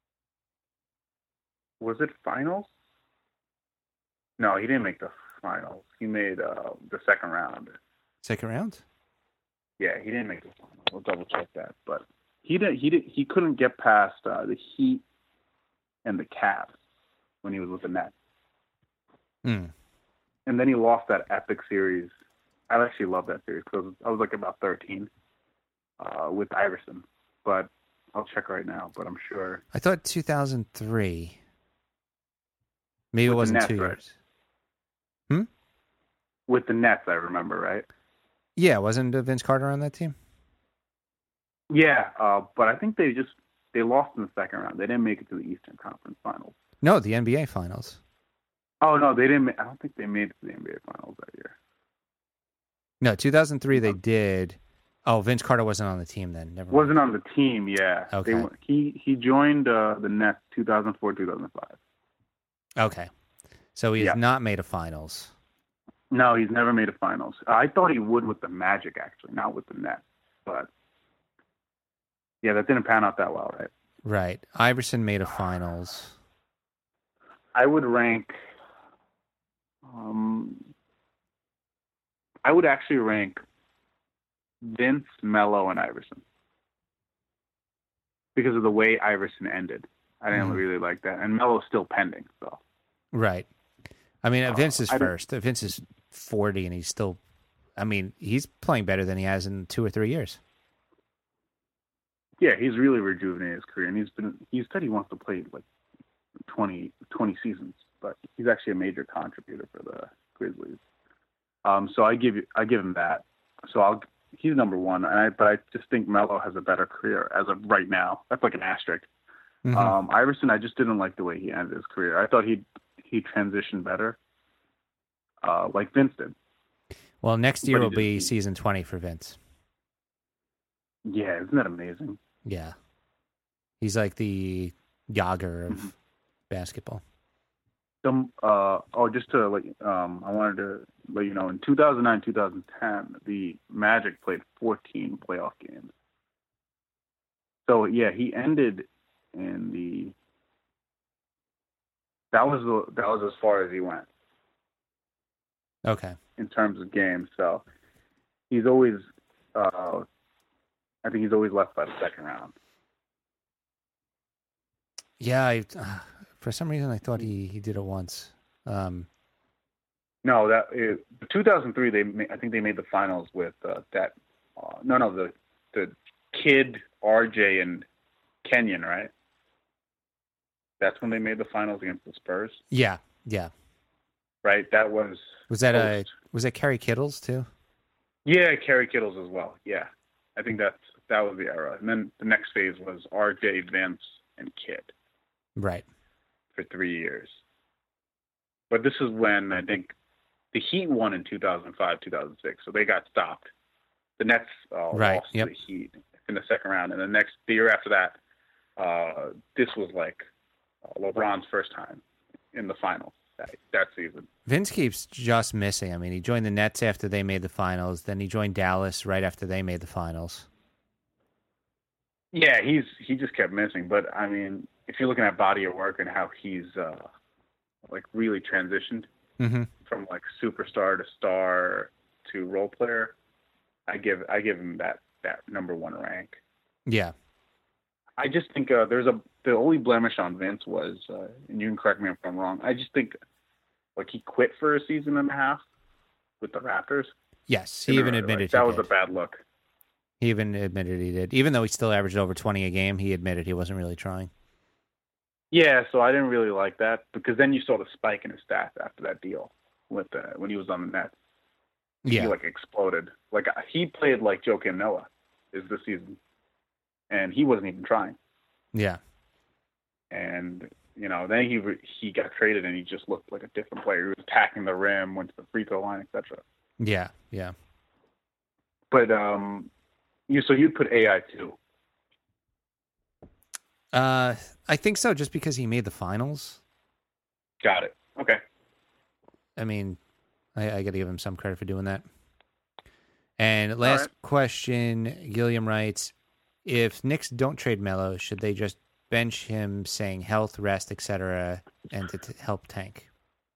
Was it finals? No, he didn't make the finals. He made the second round. Second round? Yeah, he didn't make the finals. We'll double check that. But he couldn't get past the Heat and the Cavs when he was with the Nets. Mm. And then he lost that epic series. I actually love that series because I was like about 13 with Iverson. But I'll check right now, but I'm sure. I thought 2003. Maybe With it wasn't the Nets, 2 right? years. Hmm? With the Nets, I remember, right? Yeah, wasn't Vince Carter on that team? Yeah, but I think they lost in the second round. They didn't make it to the Eastern Conference Finals. No, the NBA Finals. Oh, no, they didn't. I don't think they made it to the NBA Finals that year. No, 2003 they did. Oh, Vince Carter wasn't on the team then. Never mind. Wasn't on the team, yeah. Okay. He joined the Nets 2004, 2005. Okay. So he has not made a finals. No, he's never made a finals. I thought he would with the Magic, actually, not with the Nets. But, yeah, that didn't pan out that well, right? Right. Iverson made a finals. I would rank... I would actually rank Vince, Melo, and Iverson. Because of the way Iverson ended. I didn't really like that. And Melo's still pending, so... Right. I mean, Vince is first. Vince is 40, and he's still... I mean, he's playing better than he has in 2 or 3 years. Yeah, he's really rejuvenated his career, and he said he wants to play like 20 seasons, but he's actually a major contributor for the Grizzlies. So I give him that. So he's number one, but I just think Melo has a better career as of right now. That's like an asterisk. Mm-hmm. Iverson, I just didn't like the way he ended his career. I thought he transitioned better, like Vince did. Well, next year will be season 20 for Vince. Yeah, isn't that amazing? Yeah. He's like the Yager of basketball. Just to I wanted to let you know, in 2009, 2010, the Magic played 14 playoff games. So yeah, he ended in the. That was as far as he went. Okay. In terms of games, so he's always. I think he's always left by the second round. Yeah, for some reason I thought he did it once. No, 2003. I think they made the finals with the kid RJ and Kenyon, right? That's when they made the finals against the Spurs. Yeah. Right. That was that Kerry Kittles too? Yeah, Kerry Kittles as well. Yeah, I think that was the era. And then the next phase was RJ, Vince, and Kidd. Right. For 3 years. But this is when I think the Heat won in 2005, 2006, so they got stopped. The Nets lost to the Heat in the second round, and the year after that, this was like LeBron's first time in the finals that season. Vince keeps just missing. I mean, he joined the Nets after they made the finals, then he joined Dallas right after they made the finals. Yeah, he just kept missing. But I mean, if you're looking at body of work and how he's really transitioned from like superstar to star to role player, I give him that number one rank. Yeah, I just think the only blemish on Vince was, and you can correct me if I'm wrong, I just think like he quit for a season and a half with the Raptors. Yes, he even admitted that was a bad look. He even admitted he did. Even though he still averaged over 20 a game, he admitted he wasn't really trying. Yeah, so I didn't really like that because then you saw the spike in his stats after that deal with when he was on the Nets. Yeah. he like exploded. Like he played like Joakim Noah is this season, and he wasn't even trying. Yeah. And then he got traded, and he just looked like a different player. He was attacking the rim, went to the free throw line, etc. Yeah. Yeah. But so you'd put AI too. I think so, just because he made the finals. Got it. Okay. I mean, I got to give him some credit for doing that. And last question, Gilliam writes, if Knicks don't trade Melo, should they just bench him saying health, rest, etc., and to help tank?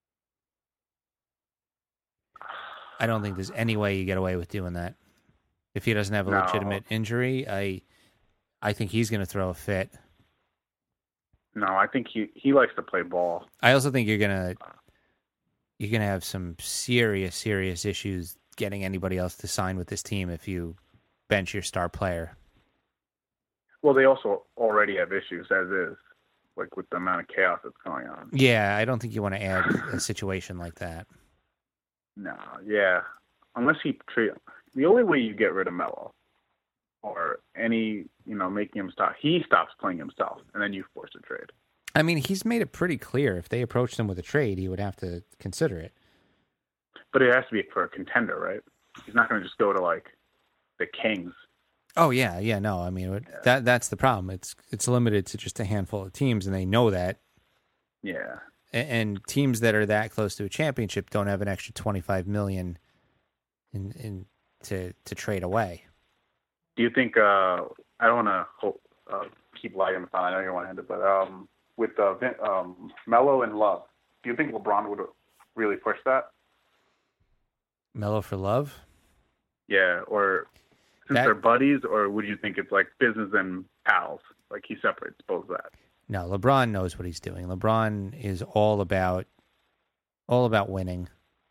I don't think there's any way you get away with doing that. If he doesn't have a legitimate injury, I think he's going to throw a fit. No, I think he likes to play ball. I also think you're gonna have some serious issues getting anybody else to sign with this team if you bench your star player. Well, they also already have issues as is, like with the amount of chaos that's going on. Yeah, I don't think you want to add a situation like that. No, yeah, unless the only way you get rid of Melo or making him stop, he stops playing himself, and then you force a trade. I mean, he's made it pretty clear if they approached him with a trade, he would have to consider it. But it has to be for a contender, right? He's not going to just go to like the Kings. Oh yeah, no. I mean, that's the problem. It's limited to just a handful of teams, and they know that. Yeah. And teams that are that close to a championship don't have an extra $25 million to trade away. Do you think? I don't want to keep lighting the fire. I know you want to end it, but with Melo and Love, do you think LeBron would really push that? Melo for Love? Yeah, or since they're buddies, or would you think it's like business and pals? Like he separates both that. No, LeBron knows what he's doing. LeBron is all about winning,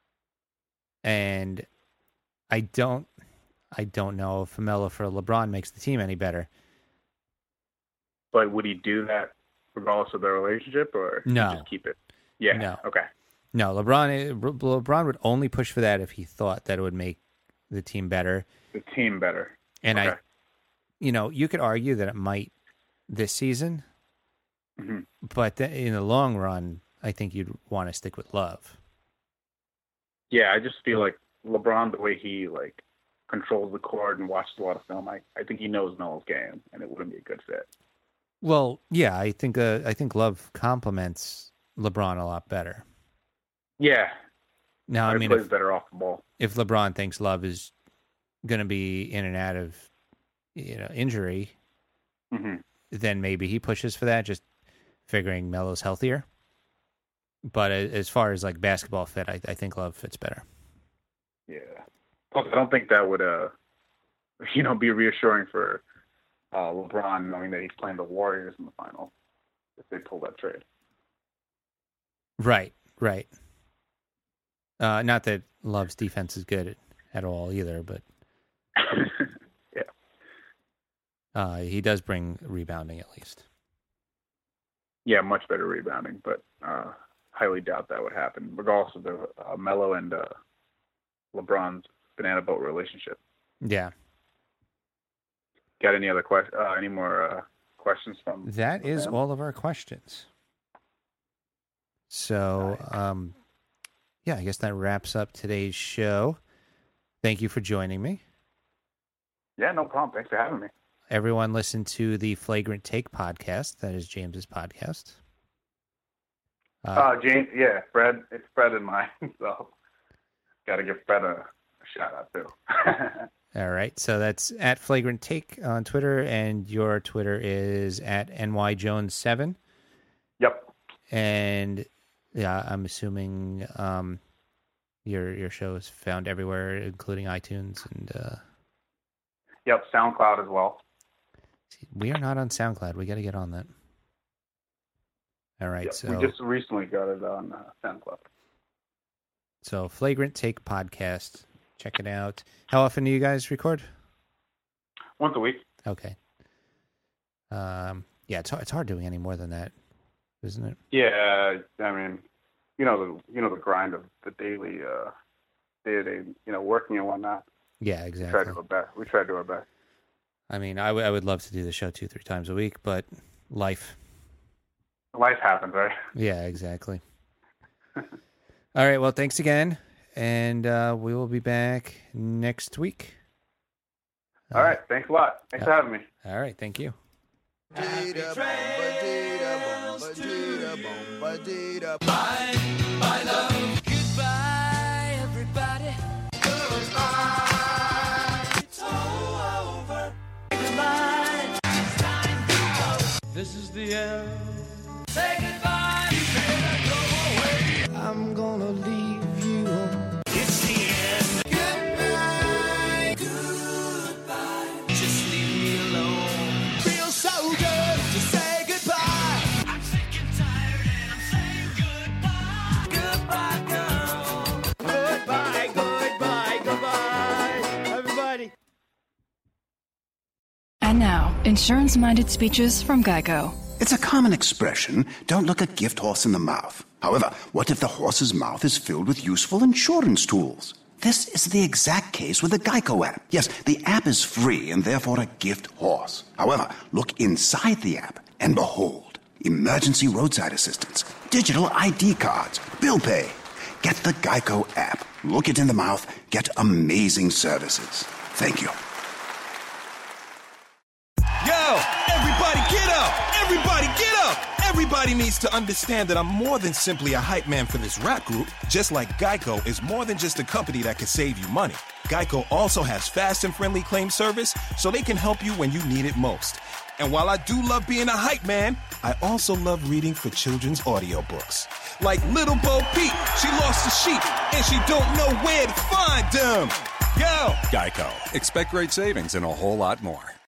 and I don't know if Melo for LeBron makes the team any better. But would he do that regardless of their relationship, or no? Just keep it. Yeah. No. Okay. No, LeBron would only push for that if he thought that it would make the team better. The team better. And okay. you could argue that it might this season, but in the long run, I think you'd want to stick with Love. Yeah, I just feel like LeBron, the way he like controls the court and watches a lot of film, I think he knows Melo's game, and it wouldn't be a good fit. Well, yeah, I think Love complements LeBron a lot better. Yeah. Now, I mean, plays better off the ball. If LeBron thinks Love is going to be in and out of injury, then maybe he pushes for that, just figuring Melo's healthier. But as far as like basketball fit, I think Love fits better. Yeah. Plus, I don't think that would be reassuring for LeBron, knowing that he's playing the Warriors in the final if they pull that trade. Right. Not that Love's defense is good at all either, but yeah, he does bring rebounding at least. Yeah, much better rebounding, but highly doubt that would happen, regardless of the Melo and LeBron's banana boat relationship. Yeah. Got any other any more questions from? That is all of our questions. So, yeah, I guess that wraps up today's show. Thank you for joining me. Yeah, no problem. Thanks for having me. Everyone listen to the Flagrant Take podcast. That is James's podcast. James, yeah, Fred. It's Fred and mine, so got to give Fred a shout out too. All right, so that's at Flagrant Take on Twitter, and your Twitter is at NYJones7. Yep. And yeah, I'm assuming your show is found everywhere, including iTunes and. Yep, SoundCloud as well. We are not on SoundCloud. We got to get on that. All right, yep, so we just recently got it on SoundCloud. So Flagrant Take podcast. Check it out. How often do you guys record? Once a week. Okay. Yeah, it's hard doing any more than that, isn't it? Yeah, I mean, the grind of the daily day-to-day, working and whatnot. Yeah, exactly. We try to do our best. I mean, I would love to do the show 2-3 times a week, but life. Life happens, right? Yeah, exactly. All right, well, thanks again, and we will be back next week. All right, thanks a lot. Thanks for having me. All right, thank you. Bye, love. Goodbye, everybody. Goodbye. It's all over. Goodbye. It's time to go. This is the end. Say goodbye. You better go away. I'm gonna leave you. It's the end. Goodbye. Goodbye. Just leave me alone. Feels so good to say goodbye. I'm sick and tired and I'm saying goodbye. Goodbye, girl. Goodbye, goodbye, goodbye. Everybody. And now, insurance-minded speeches from Geico. It's a common expression, don't look a gift horse in the mouth. However, what if the horse's mouth is filled with useful insurance tools? This is the exact case with the Geico app. Yes, the app is free and therefore a gift horse. However, look inside the app and behold, emergency roadside assistance, digital ID cards, bill pay. Get the Geico app. Look it in the mouth. Get amazing services. Thank you. Yo, everybody get up! Everybody get up! Everybody needs to understand that I'm more than simply a hype man for this rap group. Just like Geico is more than just a company that can save you money. Geico also has fast and friendly claim service, so they can help you when you need it most. And while I do love being a hype man, I also love reading for children's audiobooks. Like Little Bo Peep, she lost the sheep, and she don't know where to find them. Yo! Geico. Expect great savings and a whole lot more.